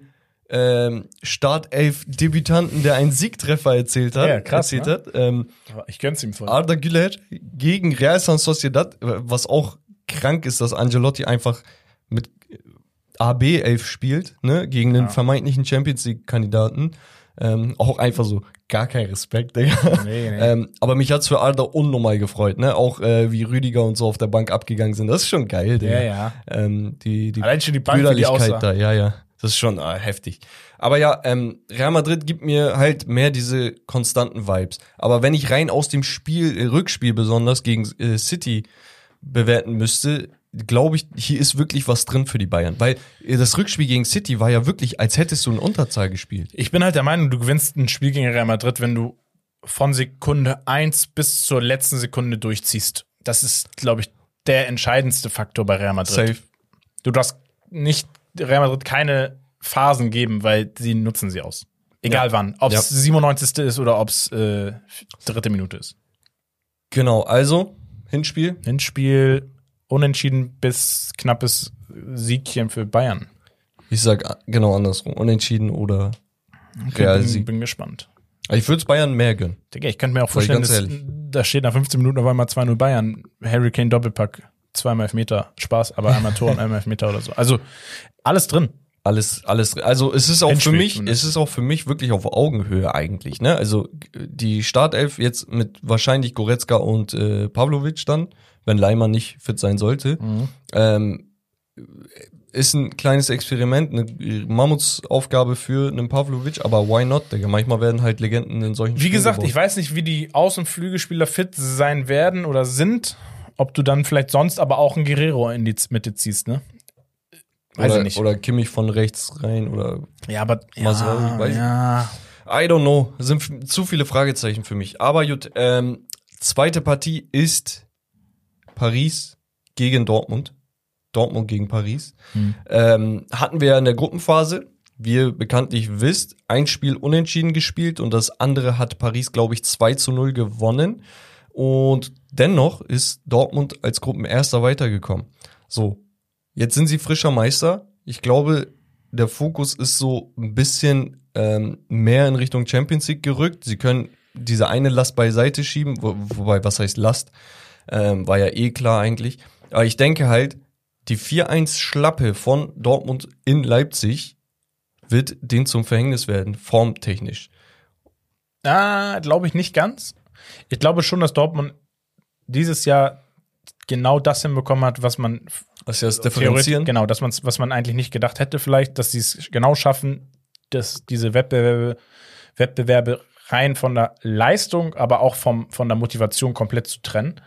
Startelf-Debütanten, der einen Siegtreffer erzielt hat. Ja, krass, Ich gönn's ihm voll. Arda Güler gegen Real Sociedad, was auch krank ist, dass Ancelotti einfach mit AB 11 spielt, ne, gegen den vermeintlichen Champions League-Kandidaten. Auch einfach so gar kein Respekt, Digga. Nee. Aber mich hat's für Arda unnormal gefreut, ne? Auch wie Rüdiger und so auf der Bank abgegangen sind. Das ist schon geil, Digga. Ja. Die Allein schon die Bank, wie die aussah. Brüderlichkeit da, ja. Das ist schon heftig. Aber ja, Real Madrid gibt mir halt mehr diese konstanten Vibes. Aber wenn ich rein aus dem Rückspiel besonders gegen City bewerten müsste, glaube ich, hier ist wirklich was drin für die Bayern. Weil das Rückspiel gegen City war ja wirklich, als hättest du in Unterzahl gespielt. Ich bin halt der Meinung, du gewinnst ein Spiel gegen Real Madrid, wenn du von Sekunde 1 bis zur letzten Sekunde durchziehst. Das ist, glaube ich, der entscheidendste Faktor bei Real Madrid. Safe. Du darfst nicht Real Madrid keine Phasen geben, weil sie nutzen sie aus. Egal wann. Ob es 97. ist oder ob es 3. Minute ist. Genau, also Hinspiel unentschieden bis knappes Siegchen für Bayern. Ich sag genau andersrum. Unentschieden oder Real-Sieg. Bin gespannt. Ich würde es Bayern mehr gönnen. Digga, ich könnte mir auch vorstellen, da steht nach 15 Minuten auf einmal 2-0 Bayern. Harry Kane Doppelpack, 2 Elfmeter, Spaß, aber einmal Tor und einmal Elfmeter oder so. Also alles drin. Alles. Also es ist auch für mich wirklich auf Augenhöhe eigentlich, ne? Also die Startelf jetzt mit wahrscheinlich Goretzka und Pavlovic dann, wenn Leimer nicht fit sein sollte, ist ein kleines Experiment, eine Mammutsaufgabe für einen Pavlovic, aber why not, Digga? Manchmal werden halt Legenden in solchen Wie gesagt, ich weiß nicht, wie die Außen- und Flügelspieler fit sein werden oder sind, ob du dann vielleicht sonst aber auch einen Guerrero in die Mitte ziehst, ne? Weiß ich nicht. Oder Kimmich von rechts rein oder ja, aber Masraoui, weiß ich. I don't know. Sind zu viele Fragezeichen für mich. Aber gut, zweite Partie ist Paris gegen Dortmund. Dortmund gegen Paris. Hatten wir ja in der Gruppenphase, wie ihr bekanntlich wisst, ein Spiel unentschieden gespielt und das andere hat Paris, glaube ich, 2-0 gewonnen. Und dennoch ist Dortmund als Gruppenerster weitergekommen. So. Jetzt sind sie frischer Meister. Ich glaube, der Fokus ist so ein bisschen mehr in Richtung Champions League gerückt. Sie können diese eine Last beiseite schieben, wobei, was heißt Last? War ja eh klar eigentlich. Aber ich denke halt, die 4-1-Schlappe von Dortmund in Leipzig wird denen zum Verhängnis werden, formtechnisch. Glaube ich nicht ganz. Ich glaube schon, dass Dortmund dieses Jahr genau das hinbekommen hat, was man Das ist ja das Differenzieren. Genau, was man eigentlich nicht gedacht hätte vielleicht, dass sie es genau schaffen, dass diese Wettbewerbe rein von der Leistung, aber auch von der Motivation komplett zu trennen.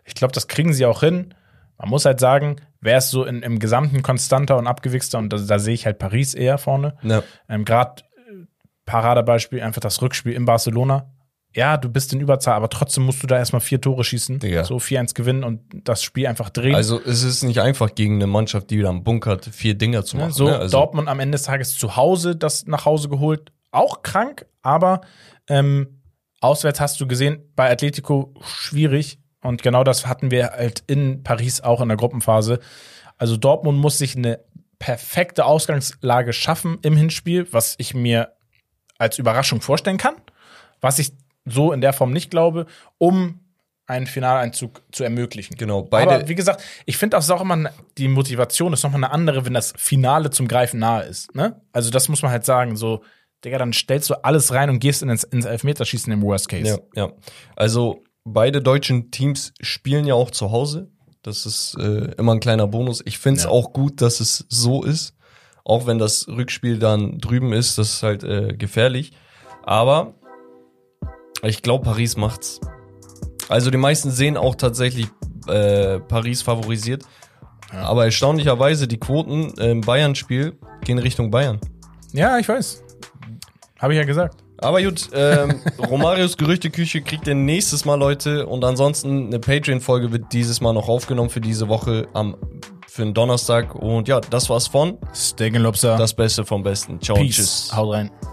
Ich glaube, das kriegen sie auch hin. Man muss halt sagen, wer ist so im Gesamten konstanter und abgewichster, und da sehe ich halt Paris eher vorne. Ja. Gerade Paradebeispiel, einfach das Rückspiel in Barcelona. Ja, du bist in Überzahl, aber trotzdem musst du da erstmal 4 Tore schießen, Digga. so 4-1 gewinnen und das Spiel einfach drehen. Also es ist nicht einfach gegen eine Mannschaft, die wieder am bunkert, 4 Dinger zu machen. So, ne? Also, Dortmund am Ende des Tages zu Hause, das nach Hause geholt. Auch krank, aber auswärts hast du gesehen, bei Atletico schwierig. Und genau das hatten wir halt in Paris auch in der Gruppenphase. Also Dortmund muss sich eine perfekte Ausgangslage schaffen im Hinspiel, was ich mir als Überraschung vorstellen kann, was ich so in der Form nicht glaube, um einen Finaleinzug zu ermöglichen. Genau, beide. Aber wie gesagt, ich finde auch immer, die Motivation ist nochmal eine andere, wenn das Finale zum Greifen nahe ist. Ne? Also das muss man halt sagen, so, Digga, dann stellst du alles rein und gehst ins Elfmeterschießen im Worst Case. Ja. Also beide deutschen Teams spielen ja auch zu Hause. Das ist immer ein kleiner Bonus. Ich finde es auch gut, dass es so ist. Auch wenn das Rückspiel dann drüben ist, das ist halt gefährlich. Aber ich glaube, Paris macht's. Also die meisten sehen auch tatsächlich Paris favorisiert. Ja. Aber erstaunlicherweise, die Quoten im Bayern-Spiel gehen Richtung Bayern. Ja, ich weiß. Habe ich ja gesagt. Aber gut, Romarios Gerüchteküche kriegt ihr nächstes Mal, Leute. Und ansonsten eine Patreon-Folge wird dieses Mal noch aufgenommen für diese Woche für den Donnerstag. Und ja, das war's von Steak & Lobster. Das Beste vom Besten. Ciao, Peace. tschüss. Haut rein.